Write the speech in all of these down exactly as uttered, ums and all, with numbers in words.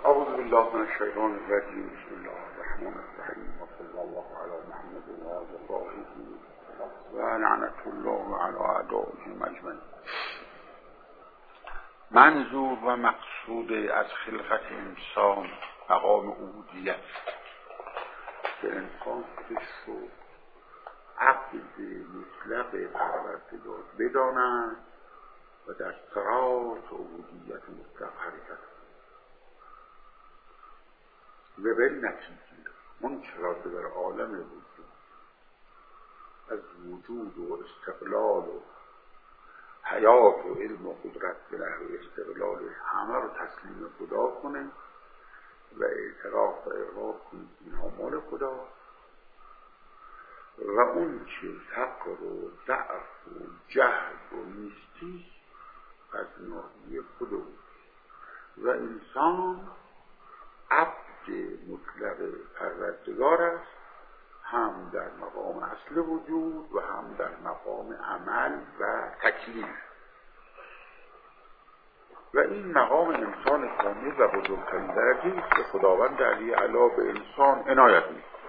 اعوذ بالله من الشیطان الرجیم. بسم الله الرحمن الرحیم و صلی الله علی محمد و آله الطاهرین و لعنة الله علی اعدائهم اجمعین. منظور و مقصود از خلقت انسان مقام عبودیت به انسان خودش رو عبد مطلق پروردگار بدانند و در صراط عبودیت مطلق حرکت و به نتیجه اون چرا که در عالم وجود از وجود و استقلال و حیات و علم و قدرت به نحو استقلال همه رو تسلیم خدا کنه و اعتراف و اقرار کنه اینها مال خدا و اون چه فقر و ضعف و جهل و نیستی از ناحیه خدا و انسان عبد مطلق پروردگار است، هم در مقام اصل وجود و هم در مقام عمل و تکلیف. و این مقام انسان کامل و بزرگترین درجه است که خداوند علی اعلی به انسان عنایت می‌کند.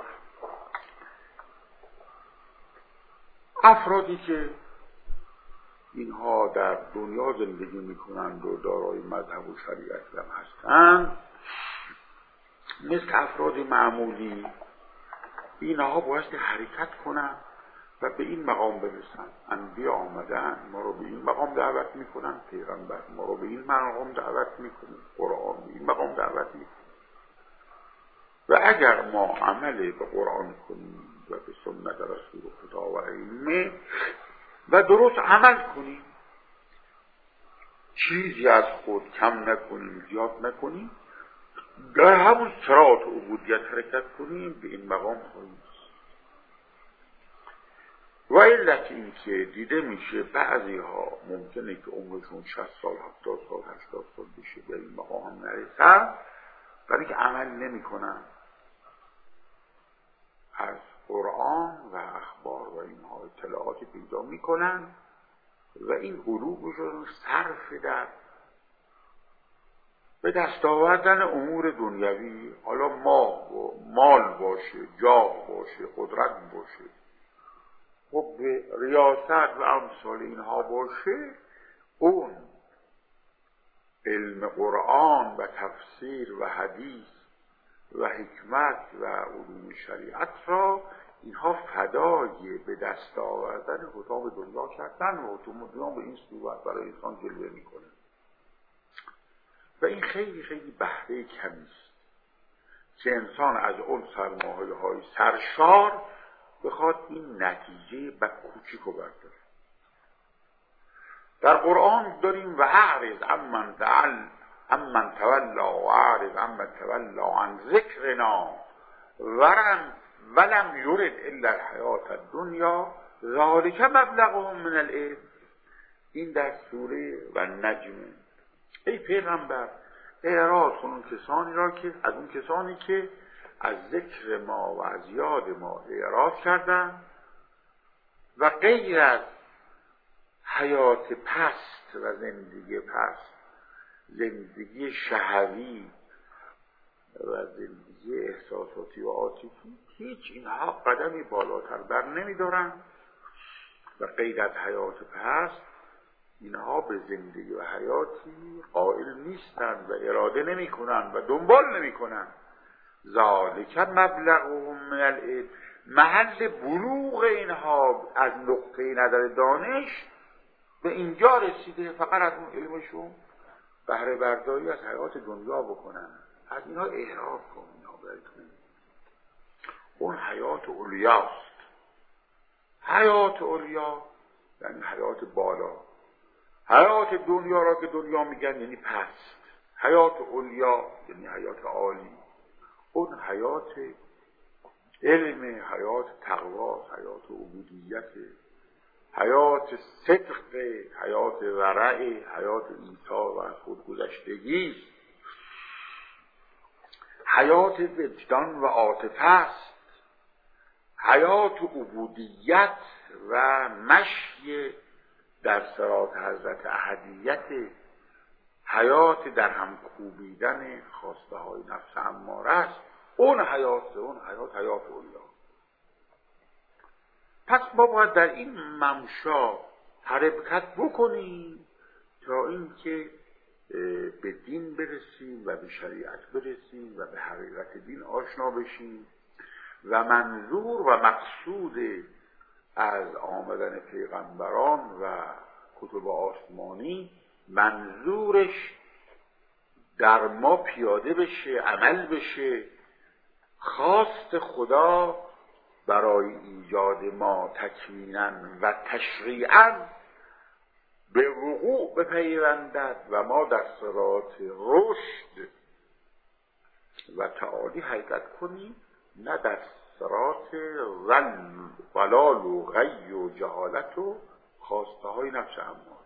افرادی که اینها در دنیا زندگی میکنند و دارای مذهب و شریعت هم هستند، مثل افراد معمولی اینها بایستی حرکت کنند و به این مقام برسند. انبیا آمدن ما رو به این مقام دعوت میکنند، پیغمبر ما رو به این مقام دعوت میکنه، قرآن به این مقام دعوت میکنه. و اگر ما عمل به قرآن کنیم و به سنت رسول خدا و ائمه و درست عمل کنیم، چیزی از خود کم نکنیم زیاد نکنیم، در همون صراط عبودیت حرکت کنیم، به این مقام خواهیم. و علت این که دیده میشه بعضی ها ممکنه که عمرشون شصت سال هفتاد سال هشتاد سال بشه به این مقام هم نرسن، برای که عمل نمی کنن از قرآن و اخبار و اینها اطلاعاتی پیدا میکنن و این قلوبشون صرف در به دست آوردن امور دنیوی، حالا ما مال باشه، جاه باشه، قدرت باشه، خب به ریاست و امثال اینها باشه، اون علم قرآن و تفسیر و حدیث و حکمت و علوم شریعت را اینها فدای به دست آوردن حطام دنیا کردن و حطام دنیا به این صورت برای انسان جلوه میکنه. و این خیلی خیلی بهره کمیست که انسان از اون سرمایه های سرشار بخواد این نتیجه با کوچیک رو برداره. در قرآن داریم و اعرض عمن تعل عمن تولا و اعرض عمن تولا عن ذکرنا ورم ولم یرد الا الحیات الدنیا ذالک مبلغهم من العلم. این در سوره و نجم. ای پیغمبر اعراض کن اون کسانی را که از اون کسانی که از ذکر ما و از یاد ما اعراض کردن و غیر از حیات پست و زندگی پست، زندگی شهوی و زندگی احساساتی و عاطفی، هیچ اینها قدمی بالاتر بر نمیدارن و غیر از حیات پست اینها به زندگی و حیاتی قائل نیستن و اراده نمی کنن و دنبال نمی کنن. ذالک مبلغهم من العلم، محل بلوغ اینها از نقطه نظر دانش به اینجا رسیده، فقط از اون علمشون بهره برداری از حیات دنیا بکنن. از اینها اعراض کن، اینها براتون اون حیات اولیاست. حیات اولیا یعنی حیات بالا. حیات دنیا را که دنیا میگن یعنی پست. حیات اولیا یعنی حیات عالی. اون حیات علم، حیات تقوا، حیات عبودیت، حیات صدق، حیات ورع، حیات ایثار و خودگذشتگی، حیات وجدان و عاطفه است، حیات عبودیت و مشی در صراط حضرت احدیت، حیات در هم کوبیدن خواسته های نفس اماره است، اون حیات اون حیات حیات اولا. پس ما باید در این ممشا حرکت بکنیم تا اینکه به دین برسیم و به شریعت برسیم و به حقیقت دین آشنا بشیم و منظور و مقصود از آمدن پیغمبران و کتب آسمانی منظورش در ما پیاده بشه، عمل بشه. خواست خدا برای ایجاد ما تکویناً و تشریعاً به وقوع بپیوندد و ما در صراط رشد و تعالی حرکت کنیم، نه در صراط ضلال و غی و جهالت و خواسته های نفس اماره.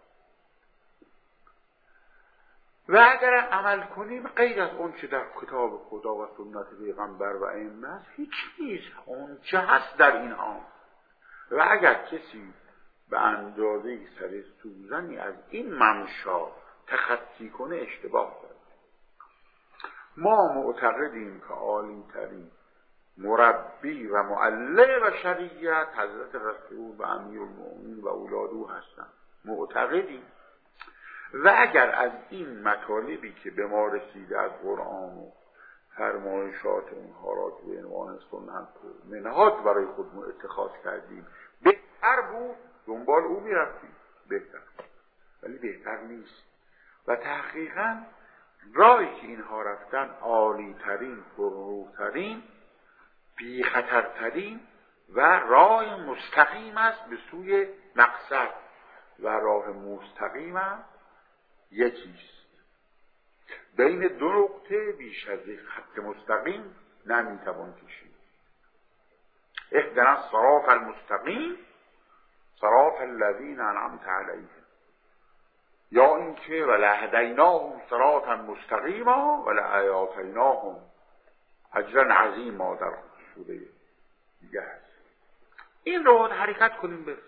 و اگر عمل کنیم غیر از اون چه در کتاب خدا و سنت پیغمبر و ائمه است هیچ نیست، اون چه هست در اینها. و اگر کسی به اندازه سر سوزنی از این ممشا تخطی کنه اشتباه کرد. ما معتقدیم که عالی ترین مربی و معلم بشریت حضرت رسول و امیرالمؤمنین و اولاد او هستند، معتقدیم. و اگر از این مطالبی که به ما رسیده از قرآن و فرمایشات اونها را که به عنوان سنت و منهاج برای خودمون اتخاذ کردیم بهتر بود، دنبال او میرفتیم، بهتر، ولی بهتر نیست. و تحقیقاً راهی که اینها رفتن عالی ترین، پرنورترین، بی خطرترین و راه مستقیم است به سوی مقصد. و راه مستقیم هم یکیست، بین دو نقطه بیش از یک خط مستقیم نمیتوان کشید. اهدنا الصراط المستقیم صراط الذین انعمت علیهم، یا اینکه ولهدیناهم صراطا مستقیما ولآتیناهم اجرا عظیما در سوره دیگه هست. این رو حرکت کنیم. برس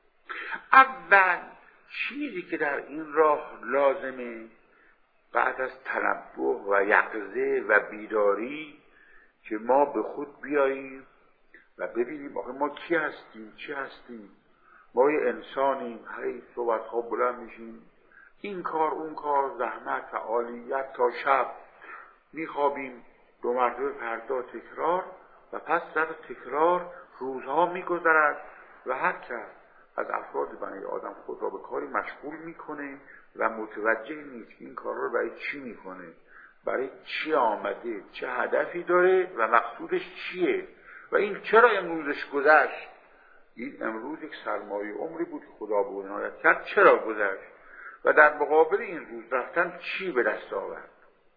اول چیزی که در این راه لازمه بعد از تنبه و یقظه و بیداری که ما به خود بیاییم و ببینیم آخه ما کی هستیم، چی هستیم. ما یه انسانیم، هی صبح ها بلند میشیم، این کار اون کار، زحمت، فعالیت تا شب، میخوابیم دو مرتبه فردا تکرار و پس در تکرار روزها میگذرد و هر کس از افراد بنی آدم خود را به کاری مشغول میکنه و متوجه نیست که این کار را برای چی میکنه، برای چی آمده، چه هدفی داره و مقصودش چیه و این چرا امروزش گذشت. این امروز یک سرمایه عمری بود که خدا به اون عنایت کرد، چرا گذشت و در مقابل این روز رفتن چی به دست آورد.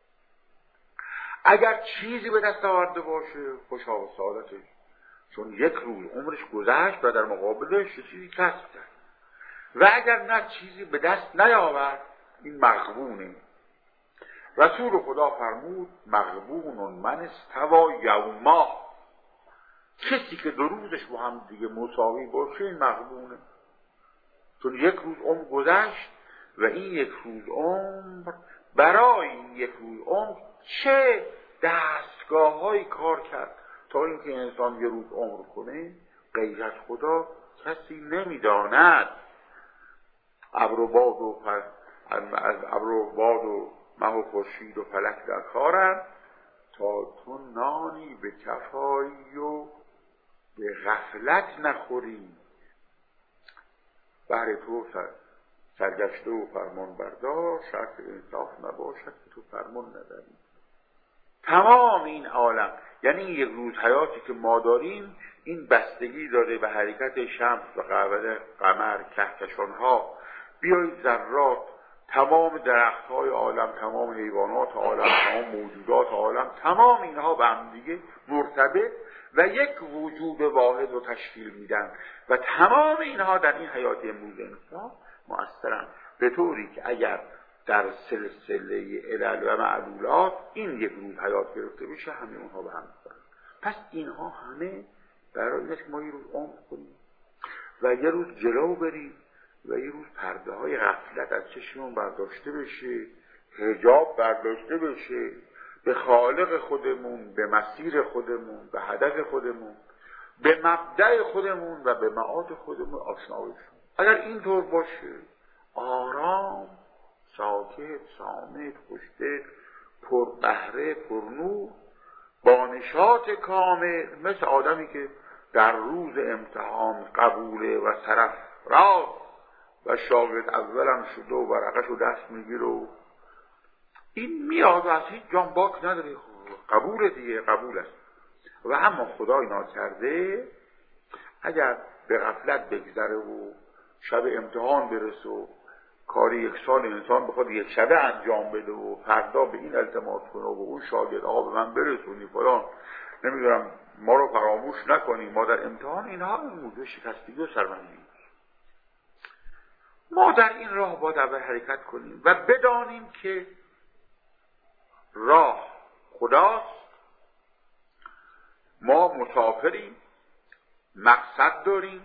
اگر چیزی به دست آورده باشه خوشا و سعادتش، چون یک روز عمرش گذشت و در مقابلش چیزی کسب کرد. و اگر نه چیزی به دست نیاورد این مغبونه. رسول خدا فرمود مغبون من استوى یوما، کسی که دو روزش با هم دیگه مساوی باشه این مغبونه، چون یک روز عمر گذشت و این یک روز عمر برای این یک روز عمر چه دستگاه های کار کرد تا اینکه انسان یه روز عمر کنه غیر از خدا کسی نمیداند. ابر و باد و پر... از ابر و باد و مه و خورشید و فلک در کارند تا تو نانی به کفایی و به غفلت نخوری. بهر تو سر سرگشته و فرمان بردار شرط انصاف نباشد که تو فرمان نداری. تمام این عالم یعنی یک روز حیاتی که ما داریم این بستگی داره به حرکت شمس و قمر، کهکشانها، بیایید ذرات، تمام درختهای عالم، تمام حیوانات عالم، تمام موجودات عالم، تمام اینها به هم دیگه مرتبط و یک وجود واحد رو تشکیل میدن و تمام اینها در این حیات امروز انسان مؤثرن، به طوری که اگر در سلسله علل و معلولات این یک روز حیات گرفته بشه همه اونها به هم می‌خورن. پس اینها همه برای اینه که ما یه روز عمر کنیم و یه روز جلو بریم و یه روز پرده های غفلت از چشممون برداشته بشه حجاب برداشته بشه، به خالق خودمون، به مسیر خودمون، به هدف خودمون، به مبدأ خودمون و به معاد خودمون آشنا بشیم. اگر اینطور باشه آرام، ساکت، صامت، خوشدل، پر بهره، پر نور، با نشاط کامل، مثل آدمی که در روز امتحان قبوله و طرف راست و شاگرد اولم شده و ورقش رو دست میگیره و این میاد و از هیچ جان باک نداره، قبول دیگه، قبول است. و اما خدا اینا کرده اگر به غفلت بگذره و شب امتحان برسه و کاری یک سال انسان بخواد یک شبه انجام بده و فردا به این التماس کنه و اون شاگرد آقا به من برسونی فلان، نمیدونم ما رو فراموش نکنی، ما در امتحان، اینها موضوع شکستگی و سرمندی. ما در این راه باید اول حرکت کنیم و بدانیم که راه خداست، ما مسافریم، مقصد داریم،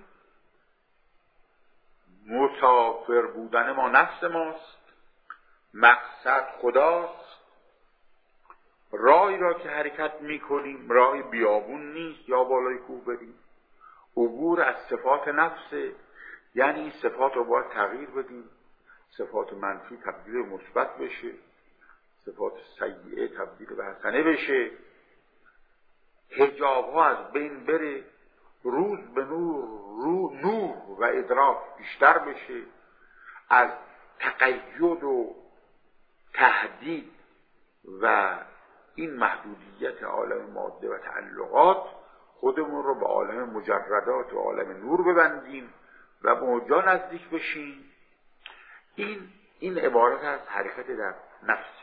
مسافر بودن ما نفس ماست، مقصد خداست. راهی را که حرکت میکنیم راه بیابون نیست یا بالای کوه بریم، عبور از صفات نفسه، یعنی صفات رو باید تغییر بدیم، صفات منفی تبدیل به مثبت بشه، صفات سیئه تبدیل به حسنه بشه، حجاب ها از بین بره، روز به نور، رو نور و ادراک بیشتر بشه، از تقید و تهدید و این محدودیت عالم ماده و تعلقات خودمون رو به عالم مجردات و عالم نور ببندیم و به اونجا نزدیک بشیم. این این عبارت از حرکت در نفس.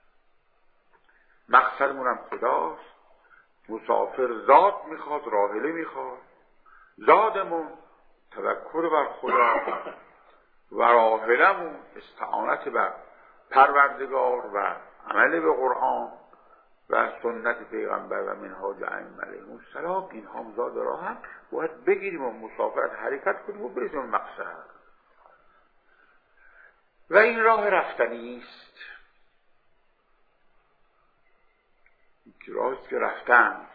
مقصدمون هم خداست. مسافر زاد میخواد، راحله میخواد. زادمون توکل بر خدا و راحلمون استعانت بر پروردگار و عمل به قرآن و سنت پیغمبر و منهاج ائمه علیهم السلام. این هم زاد راه هم باید بگیریم و مسافرت حرکت کنیم و برسیم به مقصد. و این راه رفتنی است، که راهی که رفتند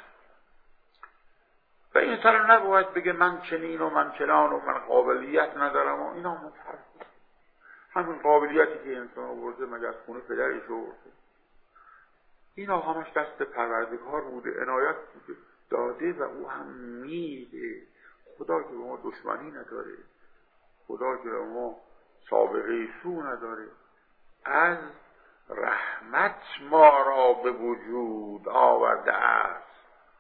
و این انسان نباید بگه من چنین و من چنان و من قابلیت ندارم و اینا مفرد. همین قابلیتی که انسان آورده مگر از خونه پدرش آورده، اینا همش دست پروردگار بوده، عنایت بوده داده و او هم میده. خدا که به ما دشمنی نداره، خدا که به ما سابقه سو نداره، از رحمت ما را به وجود آورده است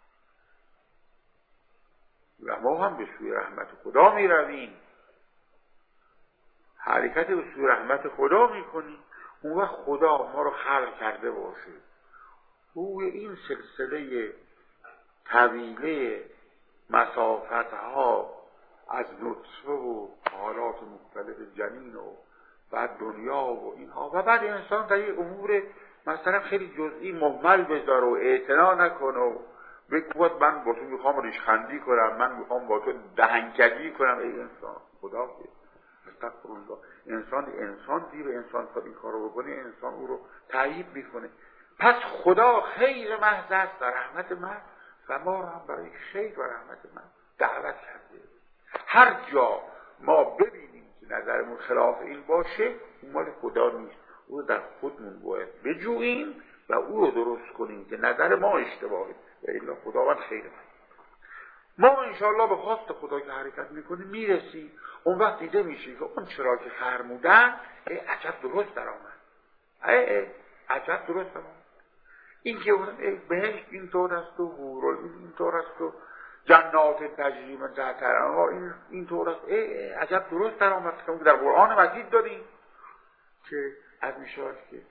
و ما هم به سوی رحمت خدا می رویم، حرکت به سوی رحمت خدا می کنیم. اون وقت خدا ما رو خلق کرده باشه، روی این سلسله طویله مسافت ها از نطفه و حالات مختلف جنین و بعد دنیا و اینها و بعد انسان در یک امور مثلا خیلی جزئی مهمل بذاره و اعتنا نکنه و بگه من با تو میخوام ریشخندی کنم، من میخوام با تو دهنکجی کنم. ای انسان، خدا که استغفرالله، انسان انسان دیر انسان تا این کار رو بکنه، انسان او رو تعییب میکنه. پس خدا خیر محض است و رحمت محض و ما هم برای خیر و رحمت محض دعوت کرده. هر جا ما ببینیم که نظرمون خلاف این باشه، اون مال خدا نیست، او رو در خودمون باید بجوییم و او رو درست کنیم که نظر ما اشتباهه و الا خداوند خیر من. ما انشاءالله به خواست خدا که حرکت میکنیم میرسیم. اون وقت دیده میشه که اون چرا که فرمودن ای عجب درست در آمد، ای, ای عجب درست در آمد. این که بهشت این طور است و حورالعین این طور است و جنات تجری من تحتها الانهار این این طور است، ای, ای عجب درست در آمد که در قرآن مجید داریم که از میشود که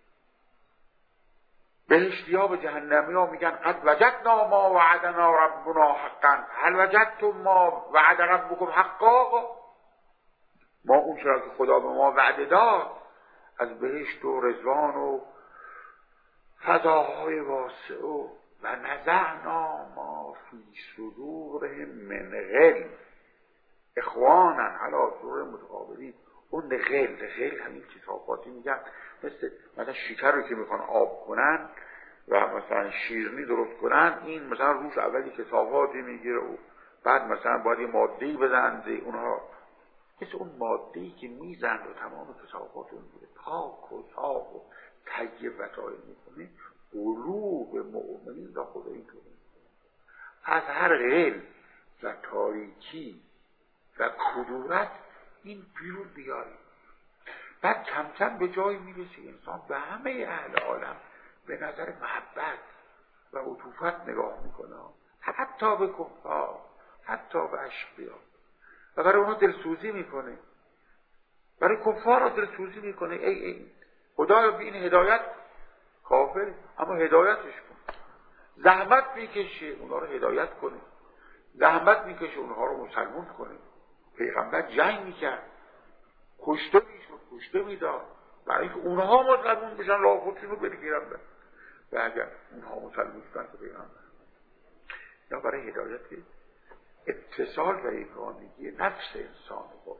بهشتی ها به جهنمی ها میگن قد وجدنا ما وعدنا ربنا حقا هل وجدتم ما وعد ربکم حقا. ما اون چرا که خدا به ما وعده داد از بهشت و رضوان و فضاهای واسع و و نزعنا ما فی صدورهم من غل اخوانا علی سرر متقابلین. اون غل غل همین کثافاتی میگن، مثل مثلا شکر رو که میخوان آب کنن و مثلا شیرینی درست کنن، این مثلا روش اولی کثافاتی میگیره و بعد مثلا باید یه ماده‌ای بدن اونها، مثل اون ماده‌ای که میزن و تمام کثافات رو میگیره، پاک و صاف و طیب و طاهر میکنه. قلوب مؤمنین را خدا اینطور از هر غل و تاریکی و کدورت این بیرون بیاری. بعد کم کم به جایی میرسه انسان به همه اهل عالم به نظر محبت و عطوفت نگاه میکنه، حتی به کفار، حتی به اشقیا، و برای اونها دلسوزی میکنه، برای کفار را دلسوزی میکنه. ای ای خدایا به این هدایت کافر، اما هدایتش کن. زحمت میکشه اونها رو هدایت کنه، زحمت میکشه اونها رو مسلمان کنه. پیغمبر جنگ میکرد، کشته میشد، کشته میداد برای اینکه اونها مسلمان بشن، راه خودشون رو بگیرن. و اگر اونها مسلمان بشن که پیغمبر، یا برای هدایت اتصال و یگانگی نفس انسان با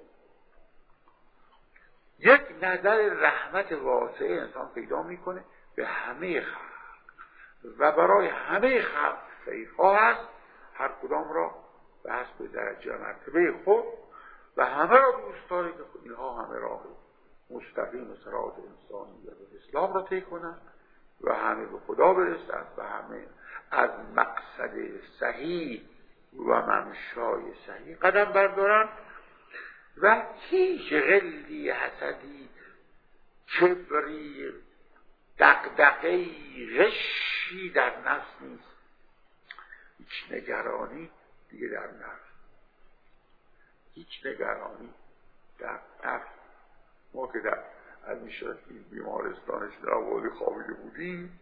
یک نظر رحمت واسع انسان پیدا میکنه به همه خلق و برای همه خلق خیرخواه است، هر کدام را به حسب درجه مرتبه خود و همه را دوست داره که اینها همه راه مستقیم صراط انسانی و اسلام را طی کنند و همه به خدا برسند و همه از مقصد صحیح و منشای صحیح قدم بردارند و هیچ غلی، حسدی، کبری، دغدغه‌ای، غشی در نفس نیست. هیچ نگرانی دیگه در نفس، هیچ نگرانی در نفس. ما که در همیشه بیمارستانش در آوازی خوابیده بودیم،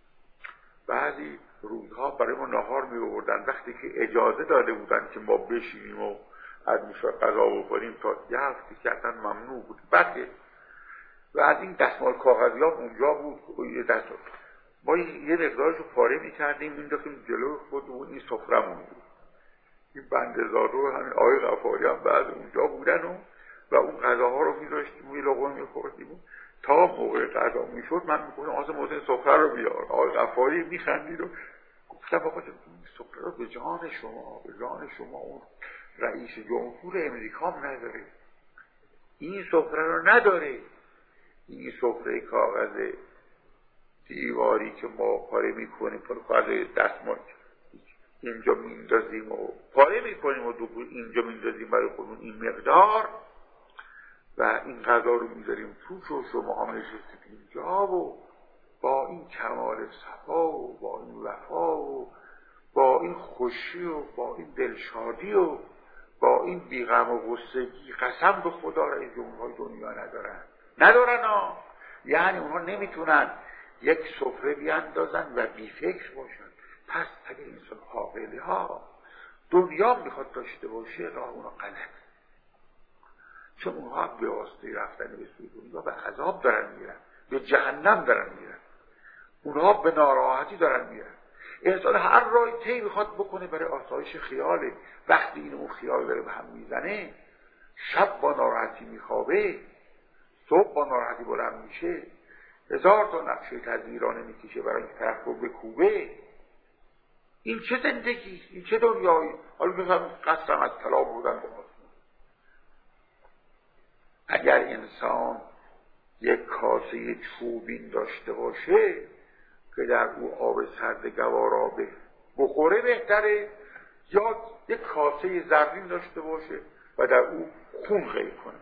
بعضی روزها برای ما نهار می آوردن وقتی که اجازه داده بودن که ما بشینیم و از میشه غذا بخوریم، تا یه هفته که اصلا ممنوع بود. بعد و از این دستمال کاغذی ها اونجا بود، یه دستمال ما یه مقدارش رو پاره می کردیم مینداختیم جلو خودمون، این سفرمون بود. این بنده‌زاد رو همین آقای غفاری هم بعد اونجا بودن و و اون غذاها رو می‌ذاشتیم روی لقمه می‌خوردیم تا موقع غذا میشد. من میگفتم آقا موزه سفره رو بیار. آقای غفاری میخندید و گفتم آقا این سفره رو به جان شما، به جان شما اون رئیس جمهور امریکا هم نداره، این سفره رو نداره. این سفره کاغذ دیواری که ما پاره میکنیم، کاغذ دستمال اینجا میندازیم و پاره میکنیم و دو اینجا میندازیم برای خودمون این مقدار و این غذا رو میذاریم توش و شما هم نشستید اینجا و با این کمال صفا و با این وفا و با این خوشی و با این دلشادی و با این بیغم و غصگی، قسم به خدا رئیس جمهورهای دنیا ندارن ندارن ها. یعنی اونها نمیتونن یک سفره بیاندازن و بی فکر باشن. پس اگه انسان عاقلی ها دنیا میخواد داشته باشه، راه اونها غلط، چون اونها به واسطه رفتن به سوی دنیا به عذاب دارن میرن، به جهنم دارن میرن، اونها به ناراحتی دارن میرن. انسان هر راهی طی میخواد بکنه برای آسایش خیاله. وقتی این اون خیال داره به هم میزنه، شب با ناراحتی میخوابه، صبح با ناراحتی بلند میشه، هزار تا نقشه تزویرانه میکشه برای این طرف رو بکوبه. این چه زندگی، این چه دنیایی؟ حالا مثلا قسم از طلا بودن با آسمان. اگر انسان یک کاسه چوبین داشته باشه که در او آب سرد گوارا بخوره بهتره، یا یک کاسه زرین داشته باشه و در او خون قی کنه.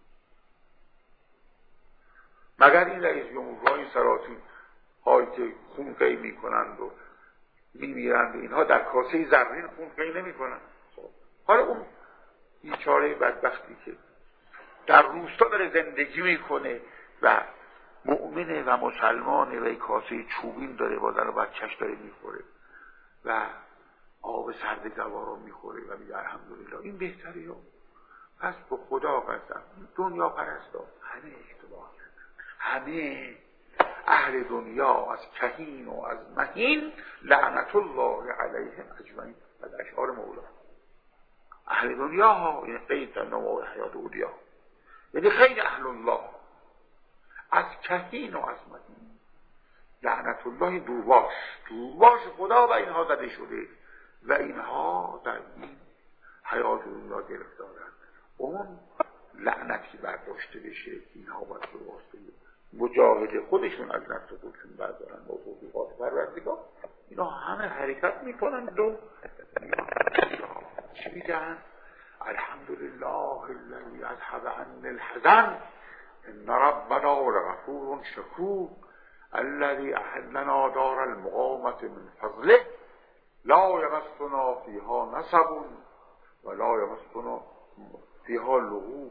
مگر این رئیس جمهورهای سلاطین هایی که خون قی میکنند و میمیرند و اینها در کاسه زرین خون قی نمیکنند؟ حالا اون بیچاره بدبختی که در روستا داره زندگی میکنه و مؤمنه و مسلمانه و یک کاسه چوبین داره با زن و بچه‌ش داره میخوره و آب سرد گوارا میخوره و میگه الحمدلله، این بهتره. یا پس به خدا قسم دنیا پرستا همه اشتباه کردن، همه اهل دنیا از کهین و از مهین لعنت الله علیهم اجمعین. از اشعار مولا اهل دنیا ها این قید در نوع حیات اولیا یعنی خیلی اهل الله، از کهین و از مدین لعنت الله دورباش دورباش خدا و اینها زده شده و اینها در این حیات دنیا گرفتارند. اون لعنتی برداشته بشه اینها باید به واسطه مجاهده خودشون از نفس خودشون بردارن با توفیقات پروردگار، اینا همه حرکت میکنن و چی میگن؟ الحمدلله الذی اذهب عنا الحزن ان ربنا لغفور شکور الذی احلنا دار المقامة من فضله لا یمسنا فیها نصب ولا یمسنا فیها لغوب.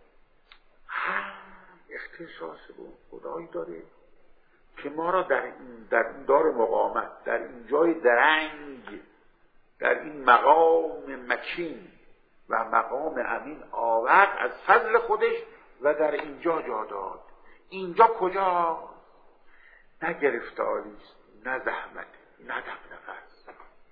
اختصاص به خدایی داره که ما را در این در این دار مقامت، در این جای درنگ، در این مقام مکین و مقام امین آورد از فضل خودش و در اینجا جا داد. اینجا کجا؟ نه گرفتاری است، نه زحمت، نه دغدغه است،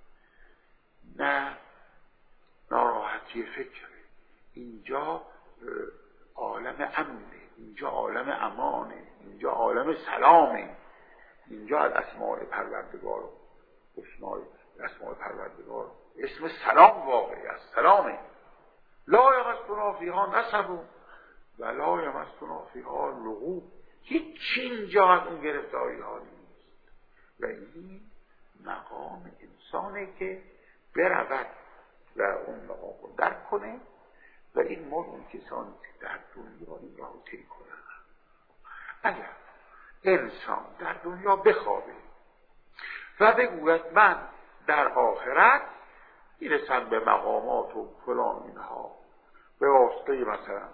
نه ناراحتی فکر. اینجا عالم امنه، اینجا عالم امانه، اینجا عالم سلامه. اینجا از اسماء پروردگار اسماء اسماء پروردگار اسم سلام واقعی است، سلامه. لا یمسنا فیها نصب و لا یمسنا فیها لغوب. هیچ اینجا از اون گرفتاری ها نیست و این مقام انسانه که برود و اون مقام رو درک کنه و این مورد اون کسانی که در دنیا این را طی کنن. اگر انسان در دنیا بخوابه و بگوید من در آخرت میرسم به مقامات و فلان اینها به واسطه مثلا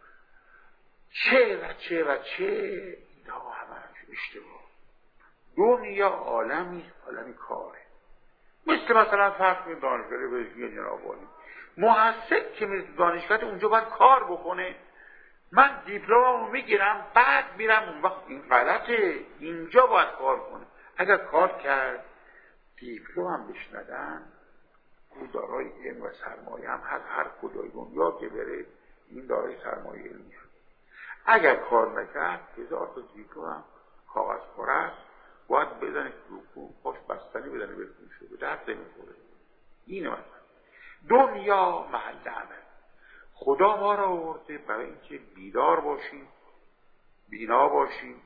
چه و چه و چه، اینها همش اشتباه. دنیا عالمی عالمی کاره، مثل مثلا فرق می دانشگاه بهشتی جنابانی محسب که میره دانشگاه اونجا باید کار بکنه. من دیپلممو میگیرم بعد میرم اون وقت، این غلطه، اینجا باید کار کنه. اگر کار کرد دیپلم بهش ندن، او دارای علم و سرمایه هم هست، هر کجای دنیا که بره این دارای سرمایه علمی هست. اگر کار نکرد هزار تا دیپلم کاغذ پاره است، باید بزنه تو خوش بستنی بدنه بکنه شده درد نمیخوره. اینه مثلا دنیا محل عمل. خدا ما را آورده برای اینکه بیدار باشیم، بینا باشیم،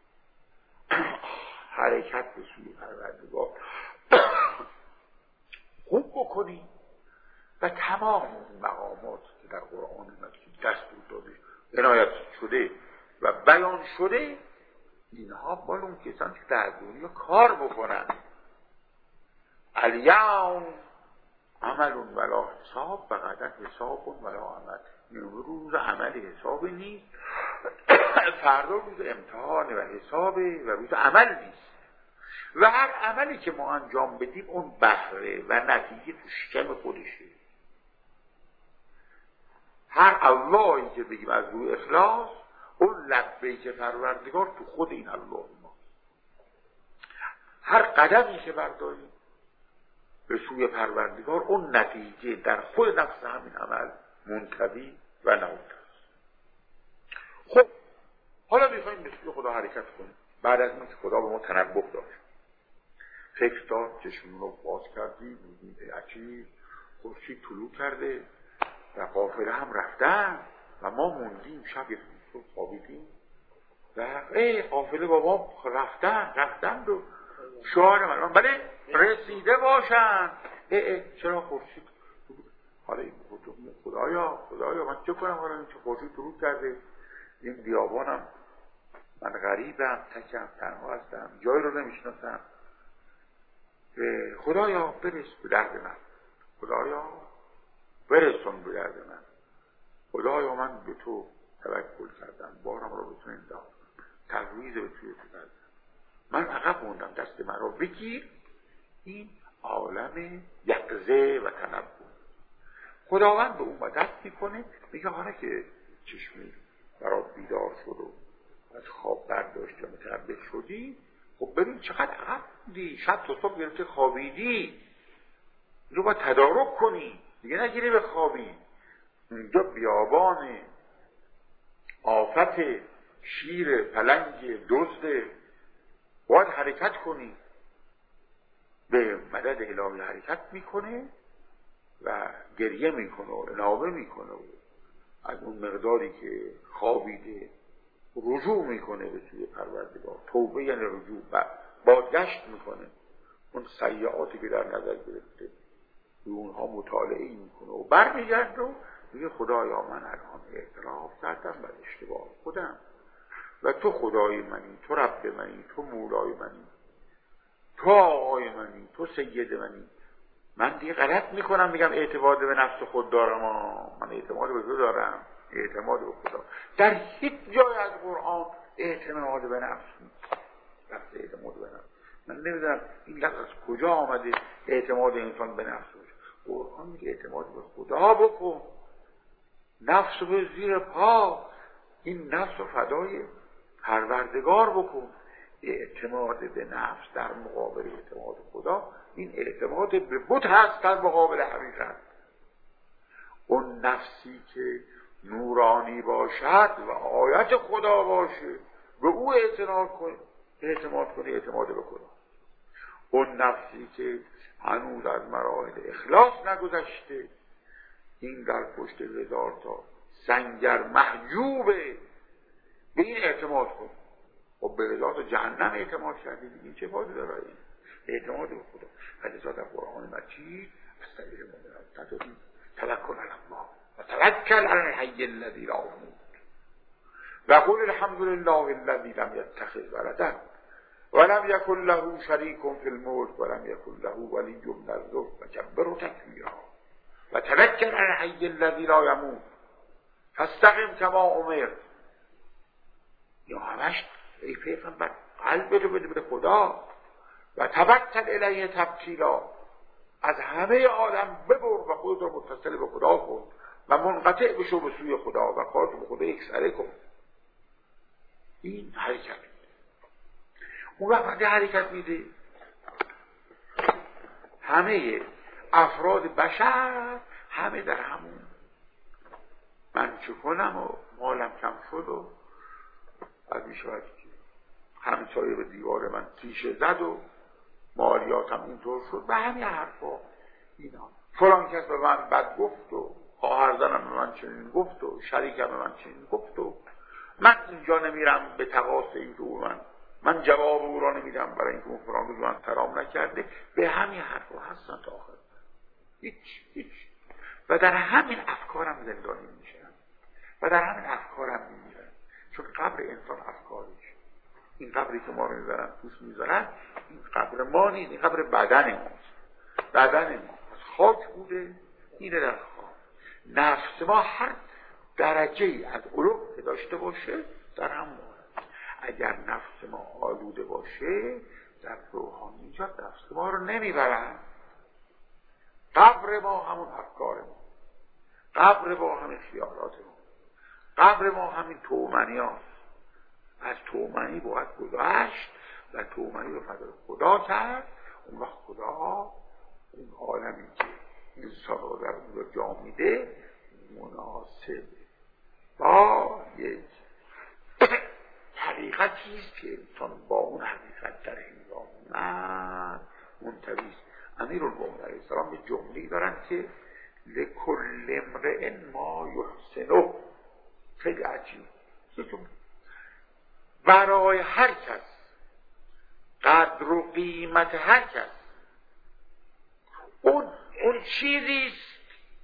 حرکت به سوی پروردگار خوب بکنیم و تمام اون مقامات که در قرآن دستور داده عنایت شده و بیان شده، اینها باید اون کسان که در دنیا کار بکنن. الیوم عمل ولا حساب و غدا حساب ولا عمل. روز عمل حساب نیست، فردا روز امتحان و حسابه و روز عمل نیست. و هر عملی که ما انجام بدیم اون بهره و نتیجه تو شکم خودشه. هر اللهی که بگیم از روی اخلاص، اون لبیک پروردگار تو خود این الله ما. هر قدمی که برداریم به سوی پروردگار، اون نتیجه در خود نفس همین عمل منتبی و نهوده است. خب حالا میخواییم به سوی خدا حرکت کنیم. بعد از این که خدا به ما تنبه داشت، فکر داد، چشمون رو باز کردی، بودیم عجیب خورشید طلوع کرده و قافله هم رفتن و ما موندیم، شب رو خوابیدیم و ای قافله بابا رفتن رفتن و شعار من بله رسیده باشن. ای ای چرا خورشید حالا این خدایا خدایا من چه کنم؟ حالا این چه خورشید طلوع کرده، این بیابانم، من غریبم، تکم، تنها هستم، جای رو نمیشناسم، خدایا برس به درد من، خدایا برسون به درد من، خدایا من به تو توکل کردم، بارم رو به تو انداختم، تفویض به توی تو کردم، من عقب موندم، دست من رو بگیر. این عالم یقظه و تنبه. خداوند به اون مدد میکنه، میگه حالا که چشمی برات بیدار شد و از خواب برداشت و متنبه شدی، خب ببین چقدر عقب موندی، شب تا صبح گرفته خوابیدی، رو باید تدارک کنی، دیگه نگیری به خوابی. اینجا بیابانه، آفت شیر پلنگ دزد، باید حرکت کنی. به مدد الهی حرکت میکنه و گریه میکنه و انابه میکنه و از اون مقداری که خوابیده رجوع میکنه به سوی پروردگار. توبه یعنی رجوع، بازگشت میکنه. اون سیئاتی که در نظر گرفته به اونها مطالعه میکنه و برمیگرده و میگه خدایا من الان اعتراف کردم بر اشتباه خودم و تو خدای منی، تو رب منی، تو مولای منی، تو آقای منی، تو سید منی. من دیگه غلط میکنم میگم اعتماد به نفس خود دارم. ها. من اعتماد به تو دارم، اعتماد به خدا. در هیچ جای از قرآن اعتماد به نفس نیست. لفظ اعتماد به نفس من نمیدونم این لفظ از کجا آمده اعتماد انسان به نفس. قرآن میگه اعتماد به خدا بکن، نفس به زیر پا، این نفس رو فدای پروردگار بکن. اعتماد به نفس در مقابل اعتماد خدا، این اعتماد به بت هست در مقابل حقیقت. اون نفسی که نورانی باشد و آیت خدا باشه به او اعتماد کنی، اعتماد کنی اعتماد به خدا. اون نفسی که هنوز از مراحل اخلاص نگذشته، این در پشت هزار تا سنگر محجوبه، به این اعتماد کن. خب به هزار تا جهنم اعتماد کردی، این چه فایده داره؟ این اعتماد به خدا. حدیث در قرآن مجید استعیر مؤمنان توکل علی الله و توکل علی الحی الذی لا یموت و قل الحمد لله الذی لم یتخذ ولدا ولم یکن له شریک فی الملک ولم یکن له ولی من الذل وکبره تکبیرا و توکل علی الحی الذی لا یموت فاستقم کما امرت. یا همش ای پیغمبر قلب رو بده به خدا و توکل الیه تبتیلا، از همه آدم ببر و خودت رو متصل به خدا کن و منقطع بشو به سوی خدا و کارت به خدا یکسره کن. این حرکت. اون وقت حرکت میده همه افراد بشر همه در همون من چه کنم و مالم کم شد و از میشود همسایه به دیوار من تیشه زد و مالیاتم اینطور شد و همین حرفا اینا. فلان کس به من بد گفت و خواهرزنم به من چنین گفت و شریکم به من چنین گفت و من اینجا نمیرم به تقاص این رو من من جواب او را نمیدم برای اینکه اون فلان رو من ترام نکرده. به همین حرفا هستن تا آخر. هیچ هیچ و در همین افکارم زندانی میشن و در همین افکارم میمیرن. چون قبر انسان افکارش، این قبری که ما رو میبرن توش میذارن، این قبر ما نیست، این قبر بدن ماست. بدن ما از خاک بوده، اینه در خاک. نفس ما هر درجه از علو که داشته باشه در هم مورد. اگر نفس ما آلوده باشه در روحانیت نفس ما رو نمیبرن. قبر ما همون افکار ما، قبر ما همین خیالات ما، قبر ما همین تومنی هاست. از تومنی باید گذاشت و تومنی رو فدای خدا کرد. اون وقت خدا اون عالمی که انسان رو در اون جا میده مناسب با یک حقیقتی است که انسان با اون حقیقت در هنگام من منطوی است. امیرالمومنین علیه السلام به جمله‌ای دارن که لکل امرئ ما یحسنه. خیلی عجیب. برای هر کس قدر و قیمت هر کس اون اون چیزیست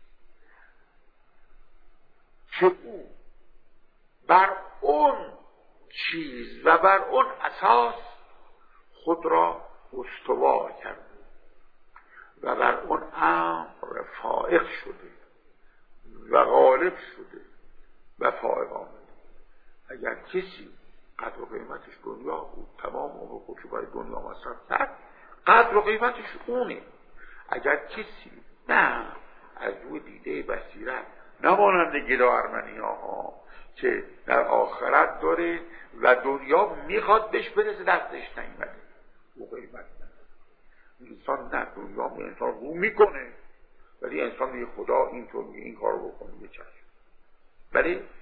که او بر اون چیز و بر اون اساس خود را استوار کرده و بر اون امر فائق شده و غالب شده و فائق آمده. اگر کسی قدر و قیمتش دنیا بود، تمام عمر خودشو برای دنیا مصرف کرد، قدر و قیمتش اونه. اگر کسی نه از روی دیده بصیرت نمانند گدا ارمنی ها که در آخرت داره و دنیا میخواد بهش برسه دستش نیامده، او قیمت نه. انسان نه، دنیا می انسان رو میکنه ولی انسان میگه خدا اینطور میگه این کارو بکنه میچشه. ولی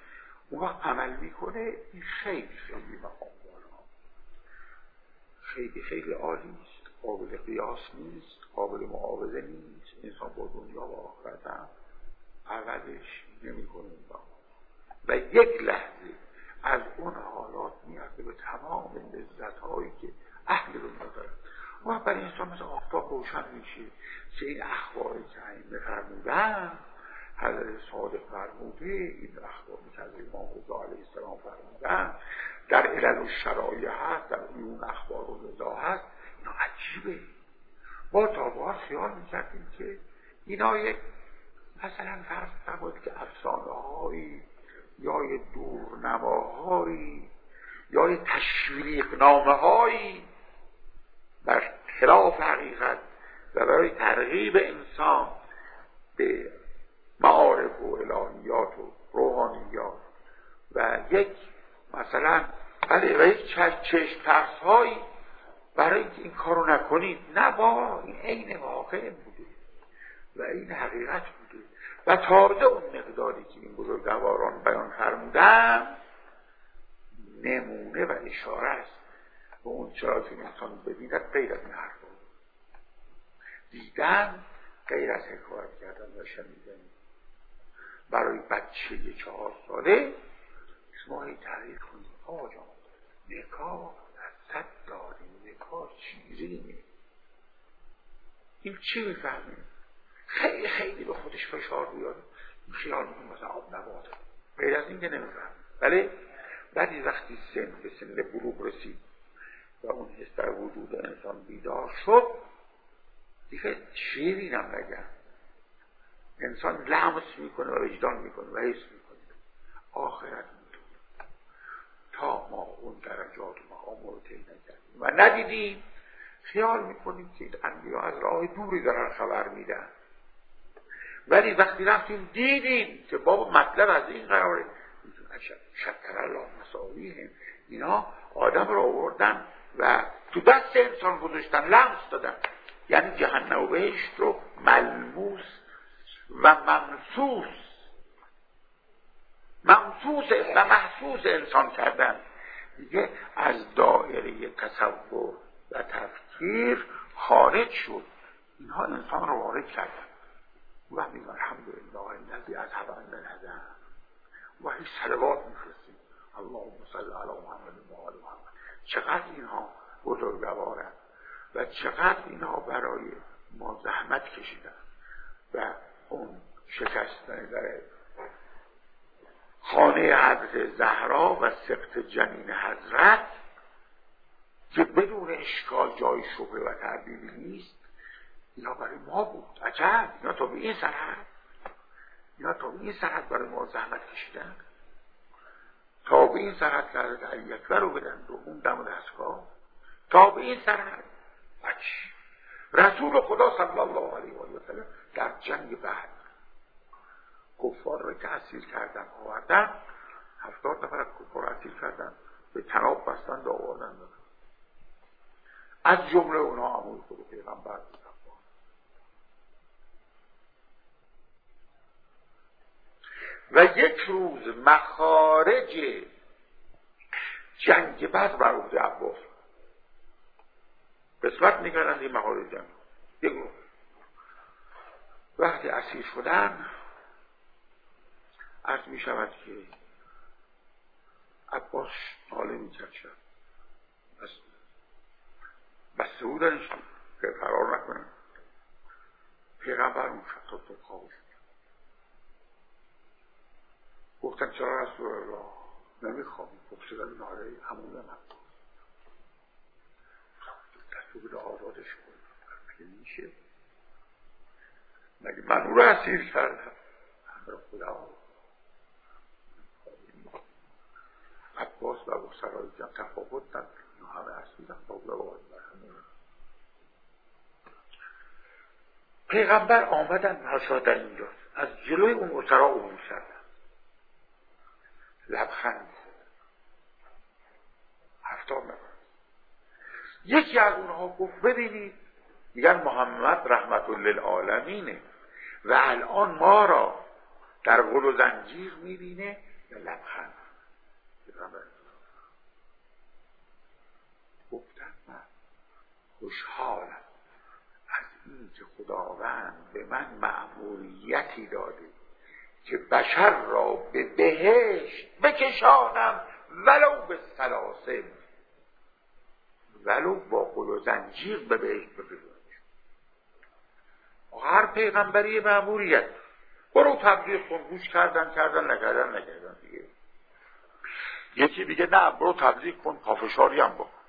اون وقت عمل میکنه، این خیلی خیلی مقام بالا، خیلی خیلی عالی است، قابل قیاس نیست، قابل معاوضه نیست. انسان با دنیا و آخرت هم عوضش نمیکنه و یک لحظه از اون حالات میاد به تمام لذت هایی که اهل دنیا دارن. و برای انسان مثل آفتاب روشن میشه که این اخباری که ائمه فرمودن، حضرت صادق فرموده، این اخباری که از امام رضا علیه السلام فرمودن در علل و شرایع هست، در اون اخبار و رضا هست، اینا عجیبه. ما تا با خیال میکردیم که اینا یک مثلا فرض فرمود که افسانه هایی یا یه دورنماهایی یا یه تشویق نامه هایی بر خلاف حقیقت و برای ترغیب انسان به معارف و الهیات و روحانیات و یک مثلا بله و یک چشم ترس هایی برای اینکه این کارو نکنید. نه با این عین واقع بوده و این حقیقت بوده و تازه اون مقداری که این بزرگواران بیان فرمودن نمونه و اشاره است و اون چرا که انسان ببیند غیر از این حرفا دیدن، غیر از حکایت کردن و شنیدن. برای بچه چهار ساله شما هی تعریف کنید آقا جان نکاح صد داریم، نکاح چیزینه، این چی میفهمه؟ خیلی خیلی به خودش فشار بیاره، خیال میکنه مثلا آب نباته، غیر از این که نمیفهمه. ولی بعدی وقتی سن به سن بلوغ رسید و اون حس در وجود انسان بیدار شد، دیگه شیری نم نگم، انسان لمس میکنه و وجدان میکنه و حس میکنه آخرت میکنه. تا ما اون درجات و مقام رو طی نکردیم و ندیدیم، خیال میکنیم که انبیا از راه دوری دارن خبر میدن. ولی وقتی رفتیم دیدیم که بابا مطلب از این قراره، شکر الله مساویهم، اینا آدم رو آوردن و تو دست انسان گذاشتن، لمس دادن، یعنی جهنم و بهشت رو ملموس و ممسوس ممسوس و محسوس انسان کردن. دیگه از دایره تصور و تفکیر خارج شد، اینها انسان رو وارد کردن و میگن الحمدلله الذی اذهب عنا الحزن و هیچ صلوات میفرستیم اللهم صل علی محمد و آل محمد. چقدر اینها بزرگوارن و چقدر اینها برای ما زحمت کشیدن و اون شکستن در خانه حضرت زهرا و سقط جنین حضرت که بدون اشکال جای شبهه و تردیدی نیست، اینا برای ما بود. عجب، اینا تا به این سرحد اینا تا به این سرحد برای ما زحمت کشیدن، تا به این سرحد که حضرت علی اکبر رو بدن و اون دم دستگاه، تا به این سرحد. بچی رسول خدا صلی الله علیه و سلم در جنگ بدر کفار رو که اسیر کردن آوردن، هفتاد نفر از کفار اسیر کردن، به طناب بستن و آوردن دادن. از جمله اونها عموی خود پیغمبر بودن. و یک روز مخارج جنگ بدر بر عهده عباس قسمت میکردن. این مخارج جنگ یک روز وقتی اسیر شدن، عرض می شود که عباس ناله می کرد شد بس بسته بودنش که فرار نکنن. پیغمبر اون شد تا تو خوابش گفتن چرا رسول الله نمیخوام؟ گفتن ناله همون من دستو بده آزادش کنم. میشه مگه من او رو اسیر کردم؟ همه خدا عباس و ابو سرای جمع تفاوت ندارن، همه اسیرن با باید برهمه. پیغمبر آمدن حشا در اینجاست، از جلوی اون اسرا عبور کردن، لبخند هفتاد نفر. یکی از اونها گفت ببینید میگن محمد رحمت للعالمینه و الان ما را در غل و زنجیر میبینه و لبخند. گفتن من خوشحالم از این که خداوند به من مأموریتی داده که بشر را به بهشت بکشانم ولو به سلاسل، ولو با قل و زنجیر به بهشت بکشانم. هر پیغمبری مأموریت، برو تبلیغ کن، گوش کردن کردن نکردن نکردن دیگه. یکی دیگه نه برو تبلیغ کن پافشاری هم بکن.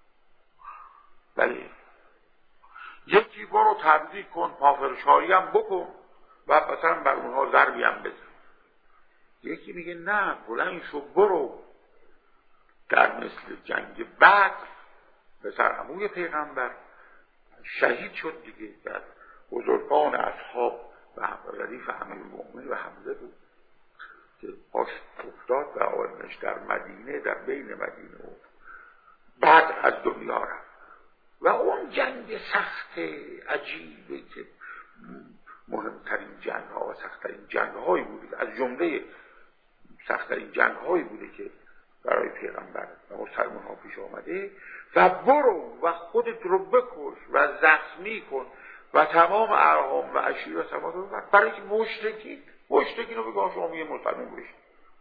بله یکی برو تبلیغ کن پافشاری هم بکن و مثلا بر اونها ضربی هم بزن. یکی میگه نه بلند شو برو در مثل جنگ بدر پسر عموی پیغمبر شهید شد دیگه، در بزرگان اصحاب و ردیف امیرالمؤمنین و حمزه بود که پاش افتاد و آرمش در مدینه، در بین مدینه و بعد از دنیا رفت. و اون جنگ سخت عجیبه که مهمترین جنگ ها و سختترین جنگ هایی بوده، از جمله سختترین جنگ هایی بوده که برای پیغمبر و مسلمان ها پیش آمده. و برو و خودت رو بکش و زخمی کن و تمام ارحام و عشیر و سمات رو برد، برای که مشرکین مشرکین رو بگاه شما میگه مسلمان بشید،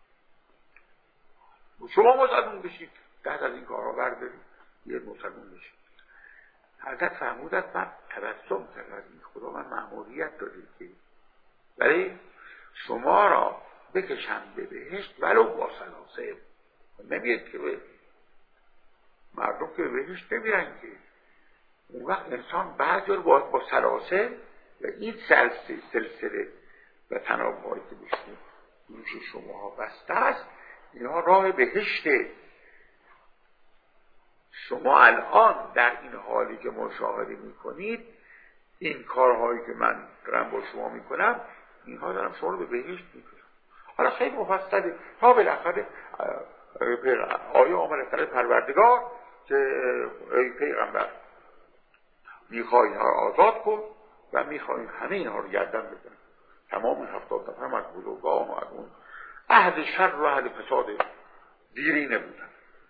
شما مسلمان بشید، دست از این کارها بردارید یه مسلمان بشید. حضرت فرمودند من تبسم کردم از این خدا من مأموریت داده که برای شما را بکشم به بهشت ولو با سلاسل. نمیاد که به مردم که به بهشت نمیرن که، اون وقت انسان بعضی رو باید با سلاسل و این سلسله سلسله و تنابهایی که بشید روش شما ها بسته است، اینها راه بهشته. شما الان در این حالی که مشاهده میکنید این کارهایی که من دارم با شما میکنم اینها دارم شما رو به بهشت میکنم. حالا خیلی مفصله تا بالاخره آیه آمده سر پروردگار که ای پیغمبر میخوای اینها رو آزاد کن و میخوای همه اینها رو گردن بزن. تمام هفتاد نفر از بزرگان و از اون اهل شر و اهل فساد دیرینه بودن.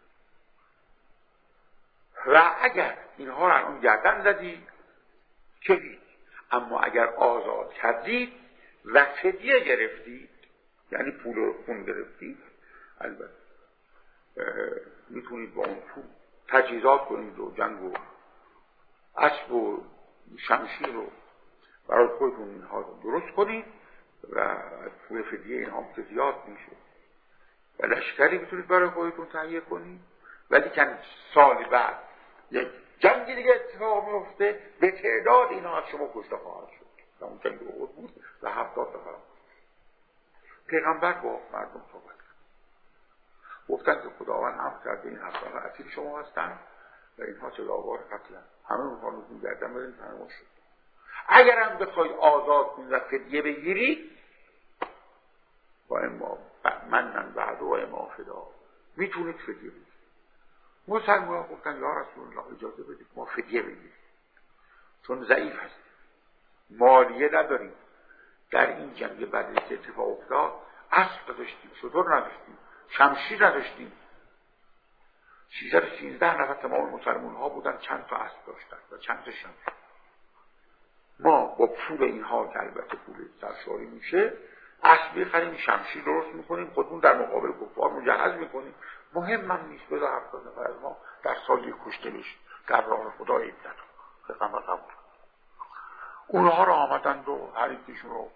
و اگر اینها رو اون گردن زدی که هیچ، اما اگر آزاد کردید و فدیه گرفتید یعنی پول و خون گرفتید، البته میتونید با اون پول تجهیزات کنید و جنگ و اسب و شمشیر رو برای خودتون اینها رو درست کنید و پول فدیه اینها که زیاد میشه و لشکری میتونید برای خودتون تهیه کنید. ولی که سال بعد یک جنگی دیگه اتفاق میفته به تعداد اینا از شما کشته خواهد شد. و اون جنگ احد بود و هفتاد نفر. پیغمبر با مردم صحبت کرد، گفتن که خداوند امر کرده این هفتاد نفر اسیر شما هستن و اینها سزاوار قتلن، همه اونها رو گردن بدین تمام شد. اگر هم بخواید آزاد کنید و فدیه بگیرید با اما منن بعد و اما فدا میتونید فدیه بگیرید. مسلمان گفتن یا رسول الله اجازه بدید ما فدیه بگیریم چون ضعیف هست، مالیه نداریم، در این جنگ بدری که اتفاق افتاد اسب نداشتیم، شتر نداشتیم، شمشیر نداشتیم. سیصد و سیزده نفر تمام مسلمان ها بودن چند تا اسب داشتن و چند تا شمشیر. ما با پول اینها که البته پول سرشاری میشه اسب بخریم، شمشیر درست میکنیم، خودمون در مقابل کفار مجهز میکنیم، مهم هم نیست بذار هفتاد نفر از ما در سال یک کشته بشیم در راه خدا عدت پیغمبر قبول. اونها رو آمدند و هر یکیشون رو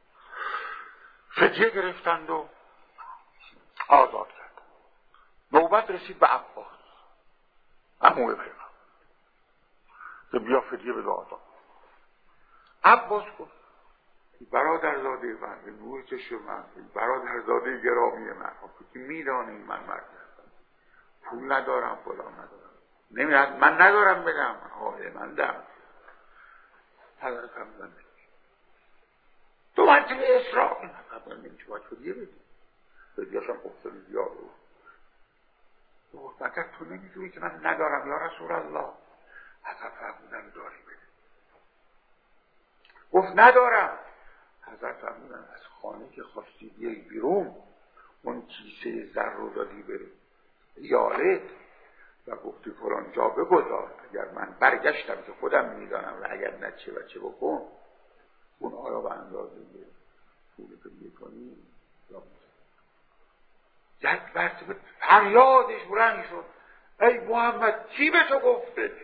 فدیه گرفتند و آزاد کردند. نوبت رسید به عباس عموی پیغمبر که بیا فدیه بده آزاد. عباس گفت برادرزاده من، نور چشم من، برادرزاده گرامی من، که میدانی من مرد هستم، پول ندارم، فلان ندارم، نمیاد من ندارم بدم، آه من دم. حضرت فرمودند تو مرتب اسراف این حضرت نمیشه باید فدیه بدی، فدیه‌شم خب زیاد بود. مگر تو نمیدونی که من ندارم یا رسول الله؟ حضرت فرمودند داری بده. گفت ندارم. حضرت فرمودند از خانه که خواستید یک بیرون اون کیسه زر رو دادی به یارت و گفتی فلان جا بگذار، اگر من برگشتم که خودم میدانم و اگر نه چه و چه بکن، اون آیا به اندازه پولی که میکنی یا یک مرتبه فریادش بلند شد ای محمد کی به تو گفته؟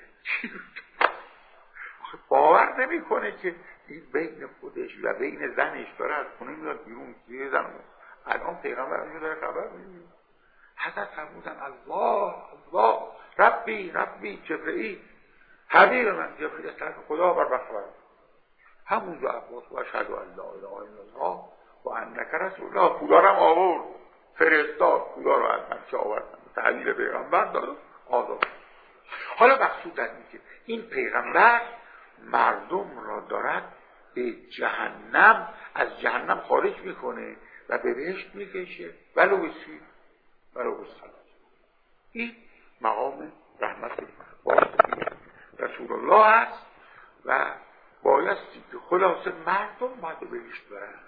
باور نمی کنه که این بین خودش و بین زنش داره از خونه میاد بیرون زیر زن. الان پیغمبر اینجا داره خبر میده. حضرت فرمودن الله الله ربی ربی جبرئیل حبیب من جبرئیل از طرف خدا بر بخبر. همونجا عباس و اشهد ان لا اله الا الله و انک رسول الله خدا رو آورد فرستاد، خدا رو از من چه آوردن تحلیل پیغمبر داد آزاد. حالا مقصود در اینه که این پیغمبر مردم را دارد به جهنم از جهنم خارج میکنه و به بهشت میکشه ولو بسی ولو بسلام. این مقام رحمت رسول الله است و بایستی که خلاصه مردم باید به بهشت برن.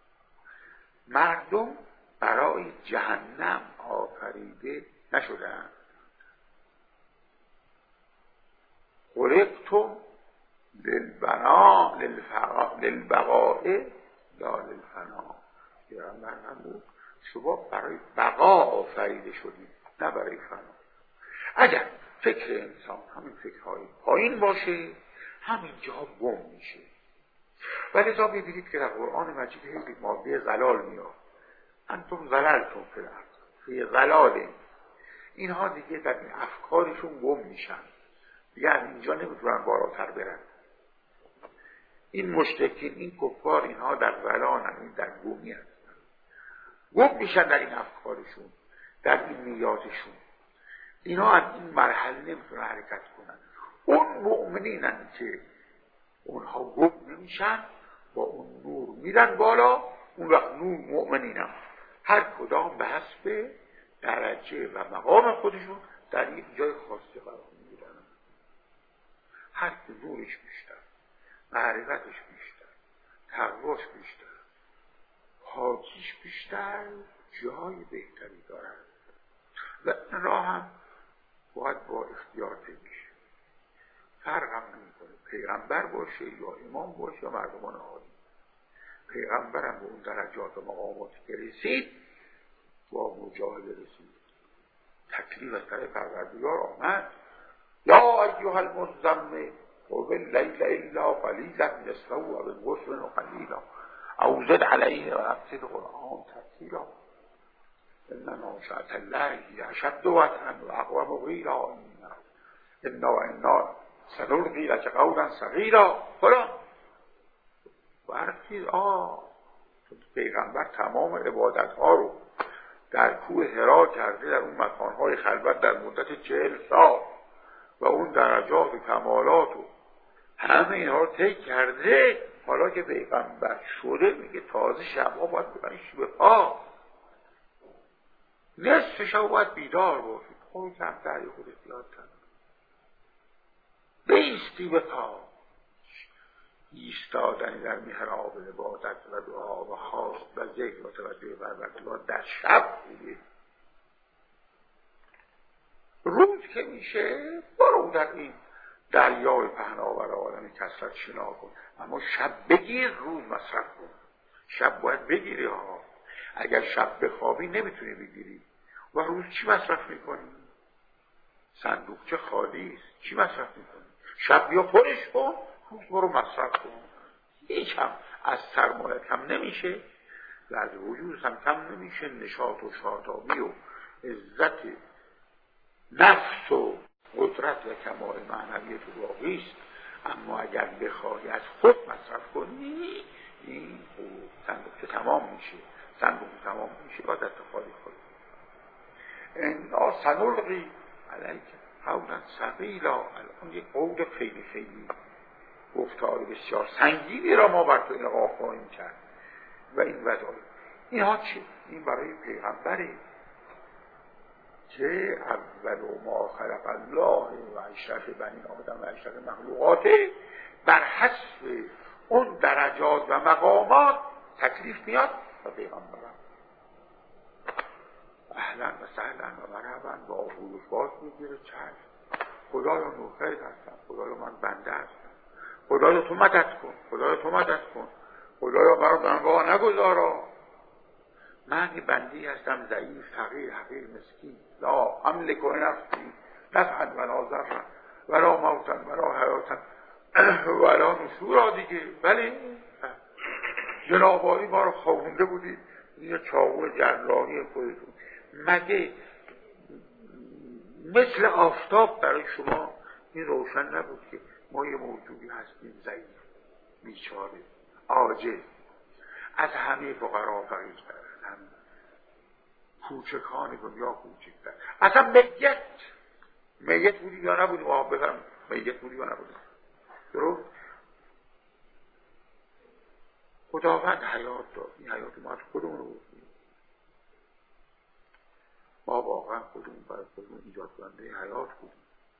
مردم برای جهنم آفریده نشدن. خلقتم للبنا للبقاء لا للفنا. پیغمبر هم بود شما برای بقا آفریده شدید نه برای فنا. اگر فکر انسان همین فکرهای پایین باشه همینجا گم میشه. و لذا میبینید که در قرآن مجید هیچ ماده غلال میاد. انتم ضللتم فی الارض فی ضلال. اینها دیگه در این افکارشون گم میشن، یعنی اینجا نمیتونن بالاتر برن. این مشرکین این کفار اینها در ضلالن، این در گمی هستن، گم میشن در این افکارشون در این نیاتشون. اینا از این مرحله نمیتونن حرکت کنن. اون مؤمنینن که اونها گم نمیشن با اون نور میرن بالا. اون وقت نور مؤمنینم هر کدام به حسب درجه و مقام خودشون در یک جای خاصی قرار میگیرن. هر که نورش بیشتر، معرفتش بیشتر، تقواش بیشتر، پاکیش بیشتر، جای بهتری دارد و این راه هم باید با اختیار میشه. فرق هم نمیکنه پیغمبر باشه یا امام باشه یا مردمان عادی. پیغمبرم به اون درجات و مقاماتی که رسید با مجاهده رسید. تکلیف از طرف پروردگار آمد یا ایها المزمل قم اللیل الا قلیلا نصفه و انقص منه قلیلا او زد علیه و رتل القرآن ترتیلا ان ناشئة الليل هی اشد وطئا و اقوم قیلا انا و انا سنلقی لک قولا ثقیلا. فلان برخی آه پیغمبر تمام عبادت ها رو در کوه حرا کرده، در اون مکانهای خلوت در مدت چهل سال و اون درجات و کمالات و همه اینها رو طی کرده. حالا که پیغمبر شده میگه تازه شبها باید بکنیش به پا، نصف شب باید بیدار باشید، خود کمتر یه خود احتیاط کنید، بیستی به پا. ایستادن در محراب عبادت و دعا و خواست و ذکر و توجه پروردگار در شب بوده. روز که میشه برو در این دریای پهناور عالم کثرت شنا کن، اما شب بگیر روز مصرف کن. شب باید بگیری ها. اگر شب بخوابی نمیتونی بگیری و روز چی مصرف میکنی؟ صندوقچه خالی است، چی مصرف میکنی؟ شب بیا پرش کن، روز برو مصرف کن. هیچ هم از سرمایه کم نمیشه و از وجود هم کم نمیشه. نشاط و شادابی و عزت نفس و قدرت و کمال معنویت واقعی است. اما اگر بخواهی از خود مصرف کنی این صندوق تمام میشه. صندوق تمام میشه با دست خالی خود. انا سنلقی علیک قولا ثقیلا. الان یک قول خیلی خیلی گفتار بسیار سنگینی را ما بر تو القا خواهیم کرد و این وظایف اینها چی؟ این برای پیغمبره که اول و ما خلق الله و اشرف بنی آدم و اشرف مخلوقاته، بر حسب اون درجات و مقامات تکلیف میاد و پیغمبرم اهلا و سهلا و مرحبا با آهوی باز میگیره چشم. خدایا نوکرت هستم، خدایا من بنده هستم، خدایا تو مدد کن، خدایا تو مدد کن، خدایا مرا بنگاه نگذارا. من یه بندی هستم ضعیف، فقیر، حقیر، مسکین، لا املک نفسی نفعا ولا ضرا ولا موتا ولا حیاتا ولا نشورا دیگه. ولی جناب عالی ما رو خوابونده بودید یه چاقو جراحی خودتون. مگه مثل آفتاب برای شما این روشن نبود که ما یه موجودی هستیم ضعیف، بیچاره، عاجز، از همه فقرا فقیرتر، از همه کوچکان دنیا کوچکتر، اصلا میت میت بودی یا نبودی؟ ما بفهم میت بودی یا نبودی؟ درست؟ خداوند حیات داد. این حیات ما از خودمون رو بودیم، ما واقعا خودمون برای خودمون ایجاد کننده حیات بودیم.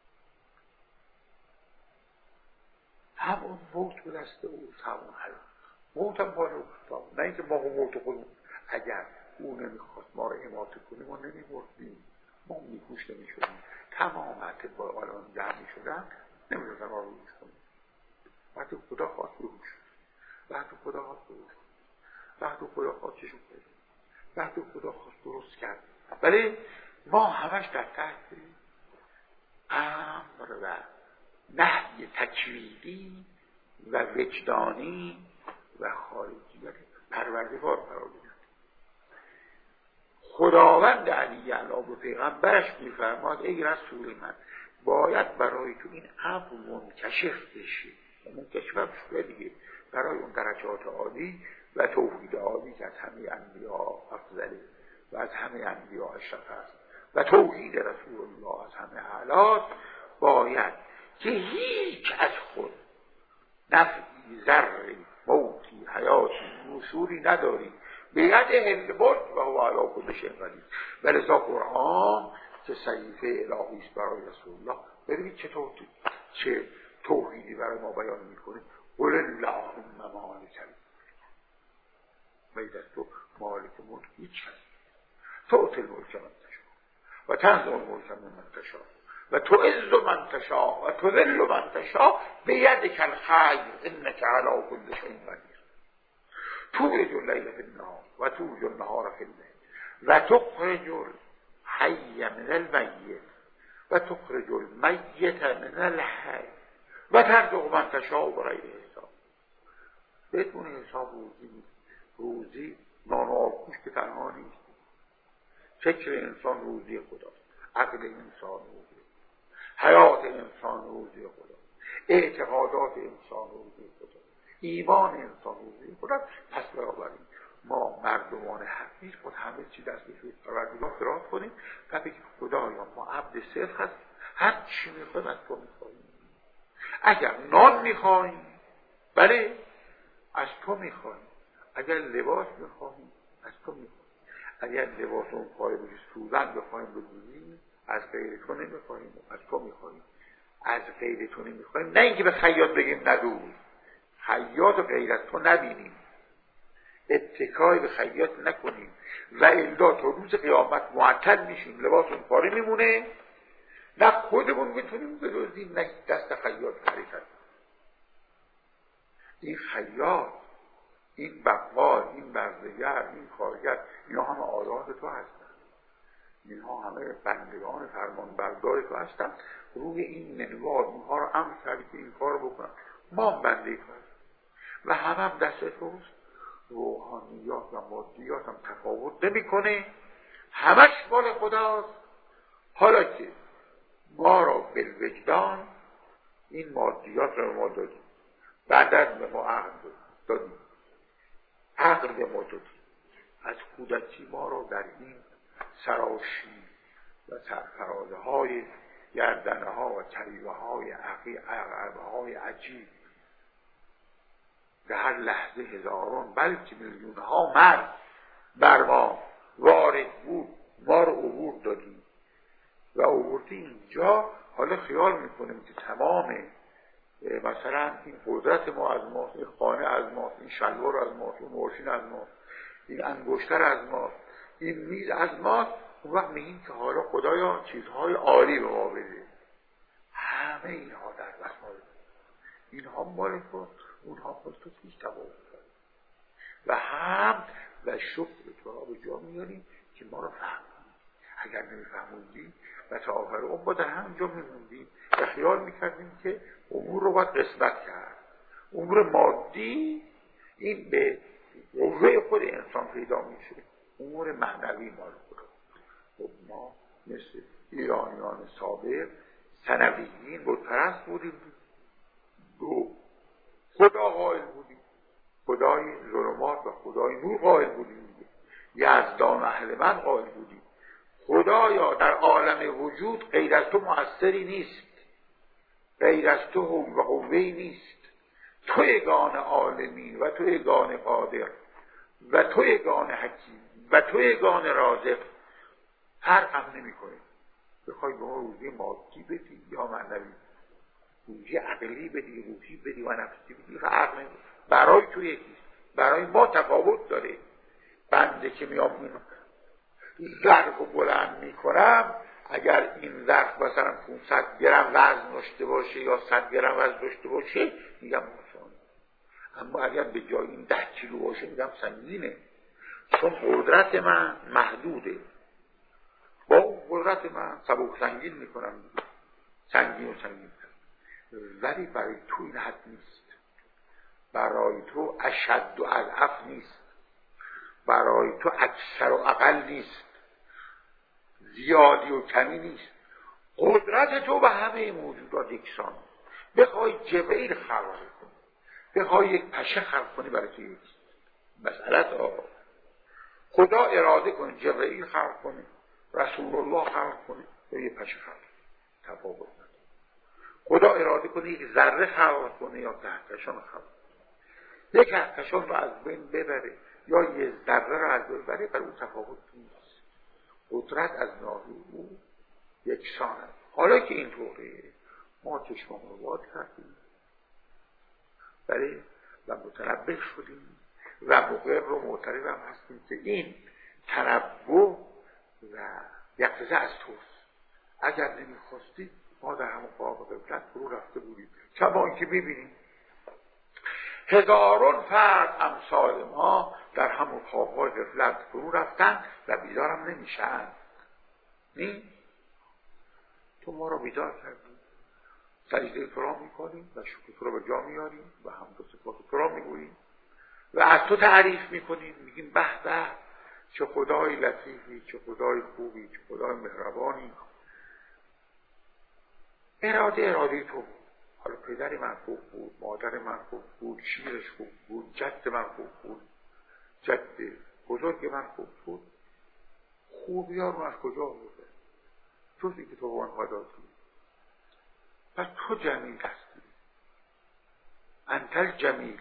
همون موت به دست اوست، همون حیات. موت هم باید اوست، نه اینکه ما هم موت خودمون. اگر او نمیخواست ما رو اماته کنیم ما نمیمردیم، ما میکوش نمیشدیم. تمام حتی با آلان جمع میشدن نمیدونم ما رو روش کنیم. وقتی خدا خواست روش، وقتی خدا خواست روش، وقتی خدا خواست چشون کنیم، وقتی خدا خواست درست کرد. ولی ما همش در تحت امر و نهی تکوینی و وجدانی و خارجی پروردگار قرار میدن. خداوند علی اعلی به پیغمبرش میفرماد ای رسول من باید برای تو این امر منکشف بشه. منکشف شده دیگه برای اون درجات عالی و توحید عالی که از همه انبیا افضله و از همه انبیا اشرف است و توحید رسول الله از همه اعلی، باید که هیچ از خود نفعی، ذری، موتی، حیاتی، نشوری نداری، بیت هند بود و هو علی کل شیء قدیر. ولذا قرآن که صحیفه الهی است برای رسول الله، ببینید چطور چه توحیدی برای ما بیان میکنه. قل اللهم مالک الملک، تو مالک ملک هیچ هست، تؤتی الملک من تشاء و تنزع الملک ممن تشاء و تعز من تشاء و تذل من تشاء بیدک الخیر انک علی کل شیء قدیر. تولج اللیل فی النهار و تولج النهار فی اللیل و تخرج الحی من المیت و تخرج المیت من الحی و ترزق من تشاء بغیر حساب. بدون حساب روزی نیست. روزی نان و آبگوش که تنها نیست. فکر انسان روزی خداست، عقل انسان روزی، حیات انسان روزی خداست، اعتقادات انسان روزی خداست، ایمان انسان روزی خداست. پس بنابراین ما مردمان حقیق خود همه چی دستش روی پروردگار فراز کنیم و بگیم خدایا ما عبد صدق هست، هر چی میخوایم از تو میخوایم. اگر نان میخوایم بله از تو میخوایم، اگر لباس میخوایم از تو میخوایم، اگر لباس اون پاره بشه سوزن بخوایم بدوزیم از غیر تو نمیخوایم، از تو میخوایم. از غیر تو نمیخوایم نه اینکه به خیاط بگیم ندوز، خیاط و غیر از تو نبینیم، اتکای به خیاط نکنیم و الا تا روز قیامت معطل میشیم، لباس اون پاره میمونه، نه خودمون میتونیم بدوزیم نه دست خیاط حرکت. این خیاط، این بقال، این برزگر، این کارگر، اینا همه آزاد تو هستن، اینها همه بندگان فرمان بردار تو هستن. روی این منوال اونها رو امر کردی که این کار بکنن، ما بنده تو هستن و همه هم دست توست. روحانیات و مادیات هم تفاوت نمی کنه، همش مال خداست. حالا که ما را بالوجدان این مادیات رو ما دادیم، بعداً به ما عقل دادیم، عقل به ما دادیم، از کودکی ما رو در این سراشی و سرفرازه های گردنه ها و چریبه های عقبه های عجیب در هر لحظه هزاران بلکه میلیون ها مرد بر ما وارد بود، ما رو عبور دادیم و عبوردی اینجا. حالا خیال میکنیم که تمام مثلا این قدرت ما از ماست، این خانه از ماست، این شلوار از ماست، این ماشین از ماست، این انگشتر از ماست، این میز از ماست. اون وقت میگیم که حالا خدایا چیزهای عالی به ما بده. همه اینها در وسایل، اینها مال تو، اونها مال تو، هیچ تفاوت و هم و شکر تو را به جا میاریم که ما رو فهمونی. اگر نمیفهموندیم و تا آخر اون با در همونجا میموندیم و خیال میکردیم که امور رو باید قسمت کرد. امور مادی این به قوه خود انسان پیدا میشه، امور معنوی مال خدا. خب ما مثل ایرانیان سابق ثانویین بتپرست بودیم، دو خدا قائل بودیم، خدای ظلمات و خدای نور قائل بودیم، یزدان و اهل من قائل بودیم. خدایا در عالم وجود غیر از تو مؤثری نیست، غیر از تو و قوه‌ای نیست، تو یگانه عالمی و تو یگانه قادر و تو یگانه حکیم و تو یگانه رازق. فرق هم نمی کنه بخوای به ما روزی مادی بدی یا معنوی، روزی عقلی بدی، روحی بدی و نفسی بدی، فرق نمی کنه. برای تو یکیست، برای ما تفاوت داره. بنده که میام این ظرف رو بلند میکنم، اگر این ظرف مثلا پانصد گرم وزن داشته باشه یا صد گرم وزن داشته باشه میگم آسان، اما اگر به جای این ده کیلو باشه میگم سنگینه، چون قدرت من محدوده. با اون قدرت من سبک سنگین میکنم، سنگین و سنگین. ولی برای تو این حد نیست، برای تو اشد و اضعف نیست، برای تو اکثر و اقل نیست، زیادی و کمی نیست. قدرت تو به همه موجودات یکسان. بخوای جبرئیل خلق کنی، بخوای یک پشه خلق کنی، برای تو یکی مسئله تا خدا اراده کنه جبرئیل خلق کنه، رسول الله خلق کنه یا یک پشه خلق، تفاوت نداره. خدا اراده کنه یک ذره خلق کنه یا کهکشان خلق کنه، یک کهکشان رو از بین ببره یا یک ذره رو از بین ببره، برای اون تفاوت نیست. قدرت از ناحیه او یکسان است. حالا که اینطوره ما چشممون رو باز کردیم بله و متنبه شدیم و مقر و معترف هم هستیم که این تنبه و یقظه از توست. اگر نمیخواستی ما در همون قاب قبلت فرو رفته بودیم. کما اینکه میبینیم هزارون فرد امثال ما در همون خوابهای غفلت فرو رفتن و بیدارم نمیشن. نی؟ تو ما رو بیدار کردی، سجده تو را میکنیم و شکر تو را به جا میاریم و حمد و صفات تو را میگوییم و از تو تعریف میکنیم، میگیم به به چه خدای لطیفی، چه خدای خوبی، چه خدای مهربانی. اراده اراده تو بود. حالا پدر من خوب بود، مادر من خوب بود، شیرش خوب بود، جد من خوب بود، جد بزرگ من خوب بود. خوبی ها رو از کجا بوده؟ جزی که تو با آنها دادی. پس تو جمیل هستی، انت جمیل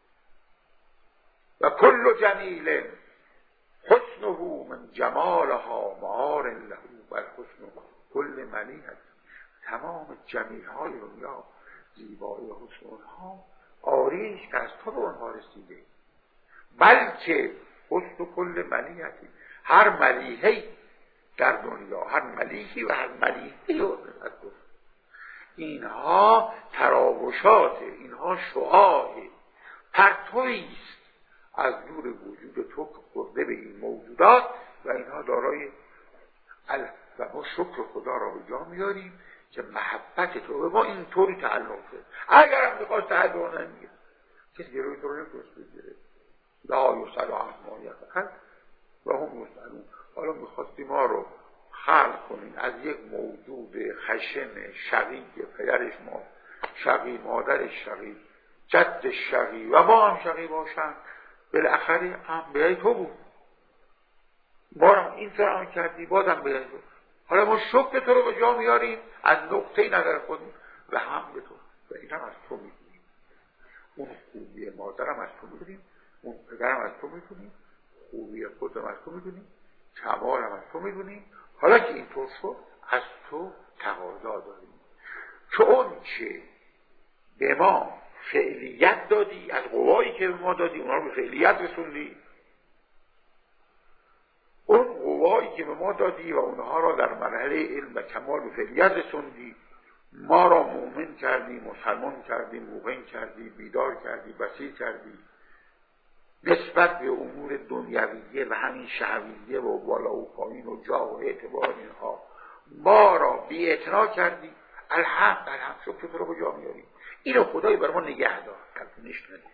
و کل جمیل حسنه من جمالها معار له و الحسن کل ملیحت. تمام جمیل های دنیا، زیبایی و حسن اونها آریش که از تو به اونها رسیده، بلکه حسن کل ملیحتی، هر ملیحی در دنیا، هر ملیحی و هر ملیحی رو نسبت کن. اینها تراوشات، اینها شعاع پرتویی است از نور وجود تو که خورده به این موجودات و اینها دارای ال... و ما شکر خدا را به جا میاریم که محبت تو به ما اینطوری تعلق شد. اگر هم بخواست تعلق نمیگه کسی گروی تو رو نکنست بگیره، لا یسأل عما یفعل و هم یسألون. حالا میخواستی ما رو خلق کنین از یک موجود خشن شقی، پدرش ما شقی، مادرش شقی، جدش شقی و ما هم شقی باشن، بالاخره هم بیایی تو بود. ما رو این فرام کردی، بازم بیایی تو. حالا ما شکر تو رو به جا میاریم از نقطه نظر خودیم و هم به تو و این هم از تو میدونیم. اون خوبی مادرم از تو میدونیم، اون پدرم از تو میدونیم، خوبی خودم از تو میدونیم، کمالم از تو میدونیم. حالا که اینطور شد از تو تقاضا داریم که اون چه به ما فعلیت دادی، از قوایی که به ما دادی اونا رو به فعلیت رسوندی. اون قوایی که به ما دادی و اونها را در مرحله علم و کمال و فعلیت رسوندی، ما را مؤمن کردی، مسلمان کردی، موقن کردی، بیدار کردی، بصیر کردی نسبت به امور دنیویه و همین شهویه و بالا و پایین و جا و اعتبار اینها ما را بی اعتنا کردی. الحمد الحمد شکر تو رو به جا میاری. اینو خدای بر ما نگه دار، کلکنش ندید.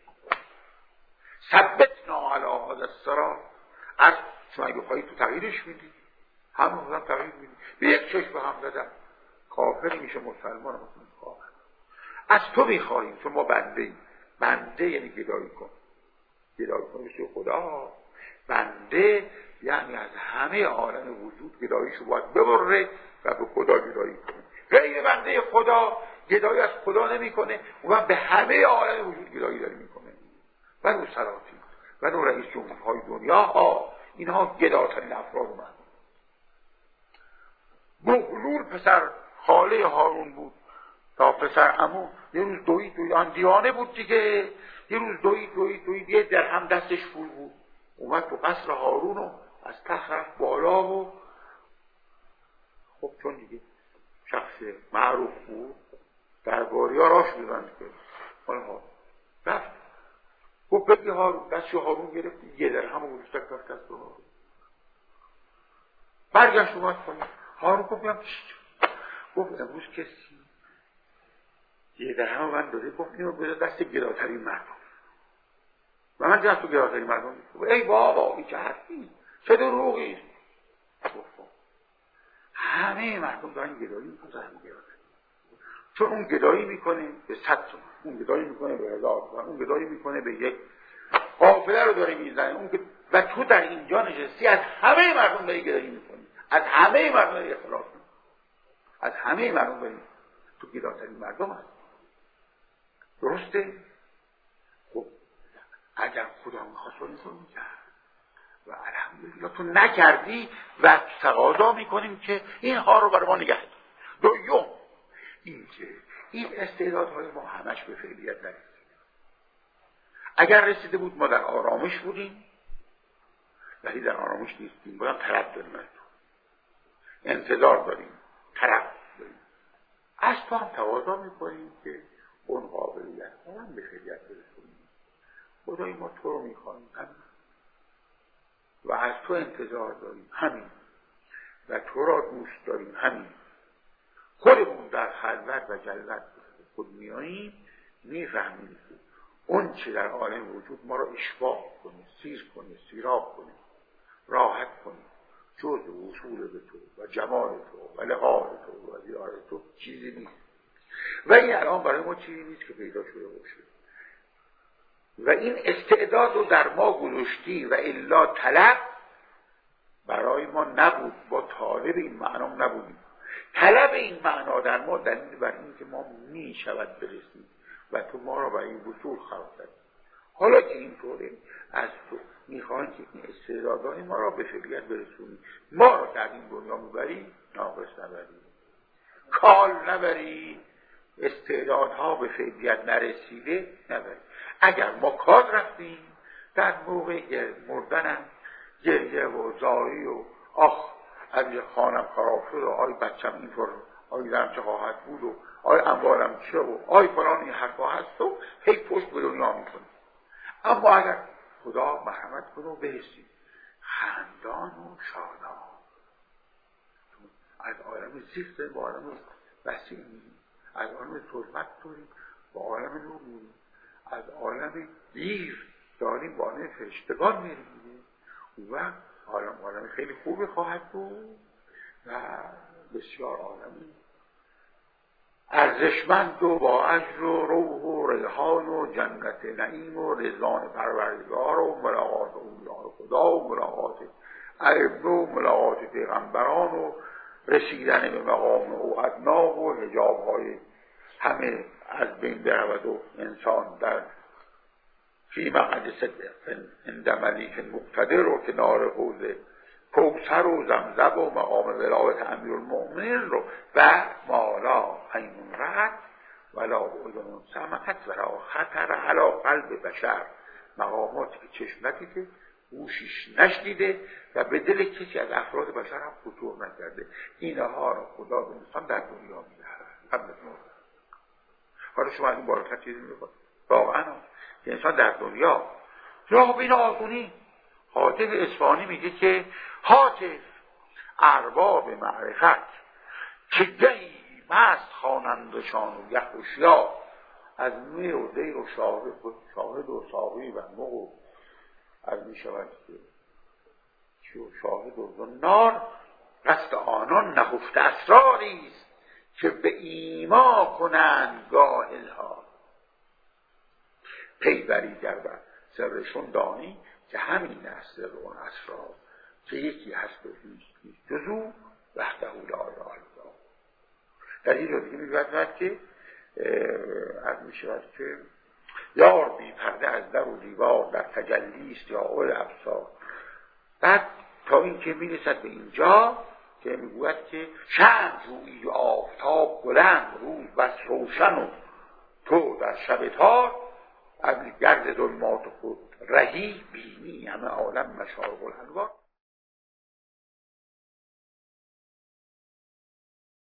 ثبتنا علی هذا الصراط. از شما اگه بخواهی تو تغییرش میدی، همون خودم تغییر میدی. به یک چشم به هم زدن کافر میشه مسلمان، مسلمان کافر. از تو میخواهیم، چون ما بنده ایم. بنده یعنی گدایی کن، گدایی کن بشه خدا. بنده یعنی از همه عالم وجود گداییشو باید ببره و به خدا گدایی کنه. غیر بنده خدا گدایی از خدا نمیکنه و به همه عالم وجود گدایی داره میکنه. و نو سلاطین و نو رئیس جمهورهای دنیا ها، اینها گداترین افراد من. بهلول پسر خاله هارون بود تا پسر عمو یه روز دوید دوید آن دیوانه بود دیگه. یه روز دوید دوید دوید یه درهم دستش پول بود، اومد تو قصر هارون و از تخت رفت بالا و خب چون دیگه شخص معروف بود درباری ها راش میبند که حالا ها رفت گفت بگی هارون. دستش هارون گرفت یه درهم و گذاشت کف دست هارون. برگشت اومد کنید هارون گفت بیم چی؟ گفت امروز کسی یه درهم من داده، گفت اینو بذار دست گراترین مردم و من دست تو گراترین مردم. ای بابا این چه حرفی، چه دروغی. گفت همه مردم دارن گدایی میکنن، چون اون گدایی میکنه به صد تومن، اون گدایی میکنه به هزار تومن، اون گدایی میکنه به یک قافله رو داره میزنه اون گد... و تو در اینجا نشستی از همه مردم داری گدایی میکنی، از همه مردم داری اختلاف میکنی، از همه مردم داری. تو گداترین مردم هست. درسته؟ خب اگر خدا میخواست این رو میکرد و الحمدلله تو نکردی و تقاضا میکنیم که اینها رو برای ما نگه دار. دوم این که این استعدادهای ما همش به فعلیت نرسید. اگر رسیده بود ما در آرامش بودیم، ولی در آرامش نیستیم. بودم طلب داریم، از تو انتظار داریم، طلب داریم. از تو هم تقاضا میکنیم که اون قابلیت هم به فعلیت برسونیم. خدای ما تو رو میخواهیم همین و از تو انتظار داریم همین و تو را دوست داریم همین. خودمون در خلوت و جلوت خود میاییم، میفهمیم که اون چه در عالم وجود ما را اشباع کنه، سیر کنه، سیراب کنه، راحت کنه، جز وصول به تو و جمال تو و لقاء تو و زیارت تو چیزی نیست. و این الان برای ما چیزی نیست که پیدا شده باشه و این استعداد رو در ما گذاشتی و الا طلب برای ما نبود. با طالب این معنا نبودیم. طلب این معنا در ما دلیل بر این که ما می شود برسیم و تو ما را برای این وصول خلق کردی. حالا که اینطوره از تو میخوان که این استعدادهای ما را به فعلیت برسونی. ما را در این دنیا میبری ناقص نبری، کال نبری، استعدادها به فعلیت نرسیده نبری. اگر ما کاد رفتیم در موقع مردنم گریه و زاری و آخ از خانم خراب شد و آی بچم اینطور، آی درم چه خواهد بود و آی اموالم چه و آی فلان این حرفا هست و هی پشت به دنیا میکنیم. اما اگر خدا مرحمت کنه و برسیم خندان و شادان از عالم زیست با عالم وسیع میریم، از عالم ظلمت داریم با عالم نور میریم، از عالم دیر داریم با عالم فرشتگان میریم و عالم عالم خیلی خوبی خواهد بود و بسیار عالمی ارزشمند و با اجر و روح و ریحان و جنت نعیم و رضوان پروردگار و ملاقات اولیاء خدا و ملاقات ائمه و ملاقات پیغمبران و رسیدن به مقام او ادنا و حجاب‌های همه از بین برود و انسان در فی مقعد صدق عند ملیک مقتدر و کنار حوض کوثر و زمزم و مقام ولایت امیرالمؤمنین رو و مالا عین رأت ولا اذن سمعت ولا خطر علی قلب بشر، مقاماتی که چشم ندیده گوشش نشنیده و به دل کسی از افراد بشر هم خطور نکرده. اینها را خدا به انسان در دنیا میدهد قبل از مرگ. حالا شما از این بالاتر چیزی میکنید واقعا که انسان در دنیا یا بین آگونی حاطب اصفهانی میگه که حاطب ارباب معرفت که گهی مست خوانندشان و یخ و شیا از می و دیر و شاهد, شاهد و ساقی و مغ از می شود که شاهد و زنار قصد آنان نهفته اسراریست که به ایما کنند گاهل ها. پیبری گر بر سرشون دانی که همین است سر اون اسرار که یکی هست به هیچ جزو وحده لا اله الا الله. در این رو دیگه میگوید که از می شود که یار بی پرده از در و دیوار در تجلیست یا اول ابصار. بعد تا این که می رسد به اینجا که میگوید که شمس روی آفتاب بلند روز بس روشن و تو در شب تار از گرد ظلمات خود رهی بینی همه عالم مشارق الانوار.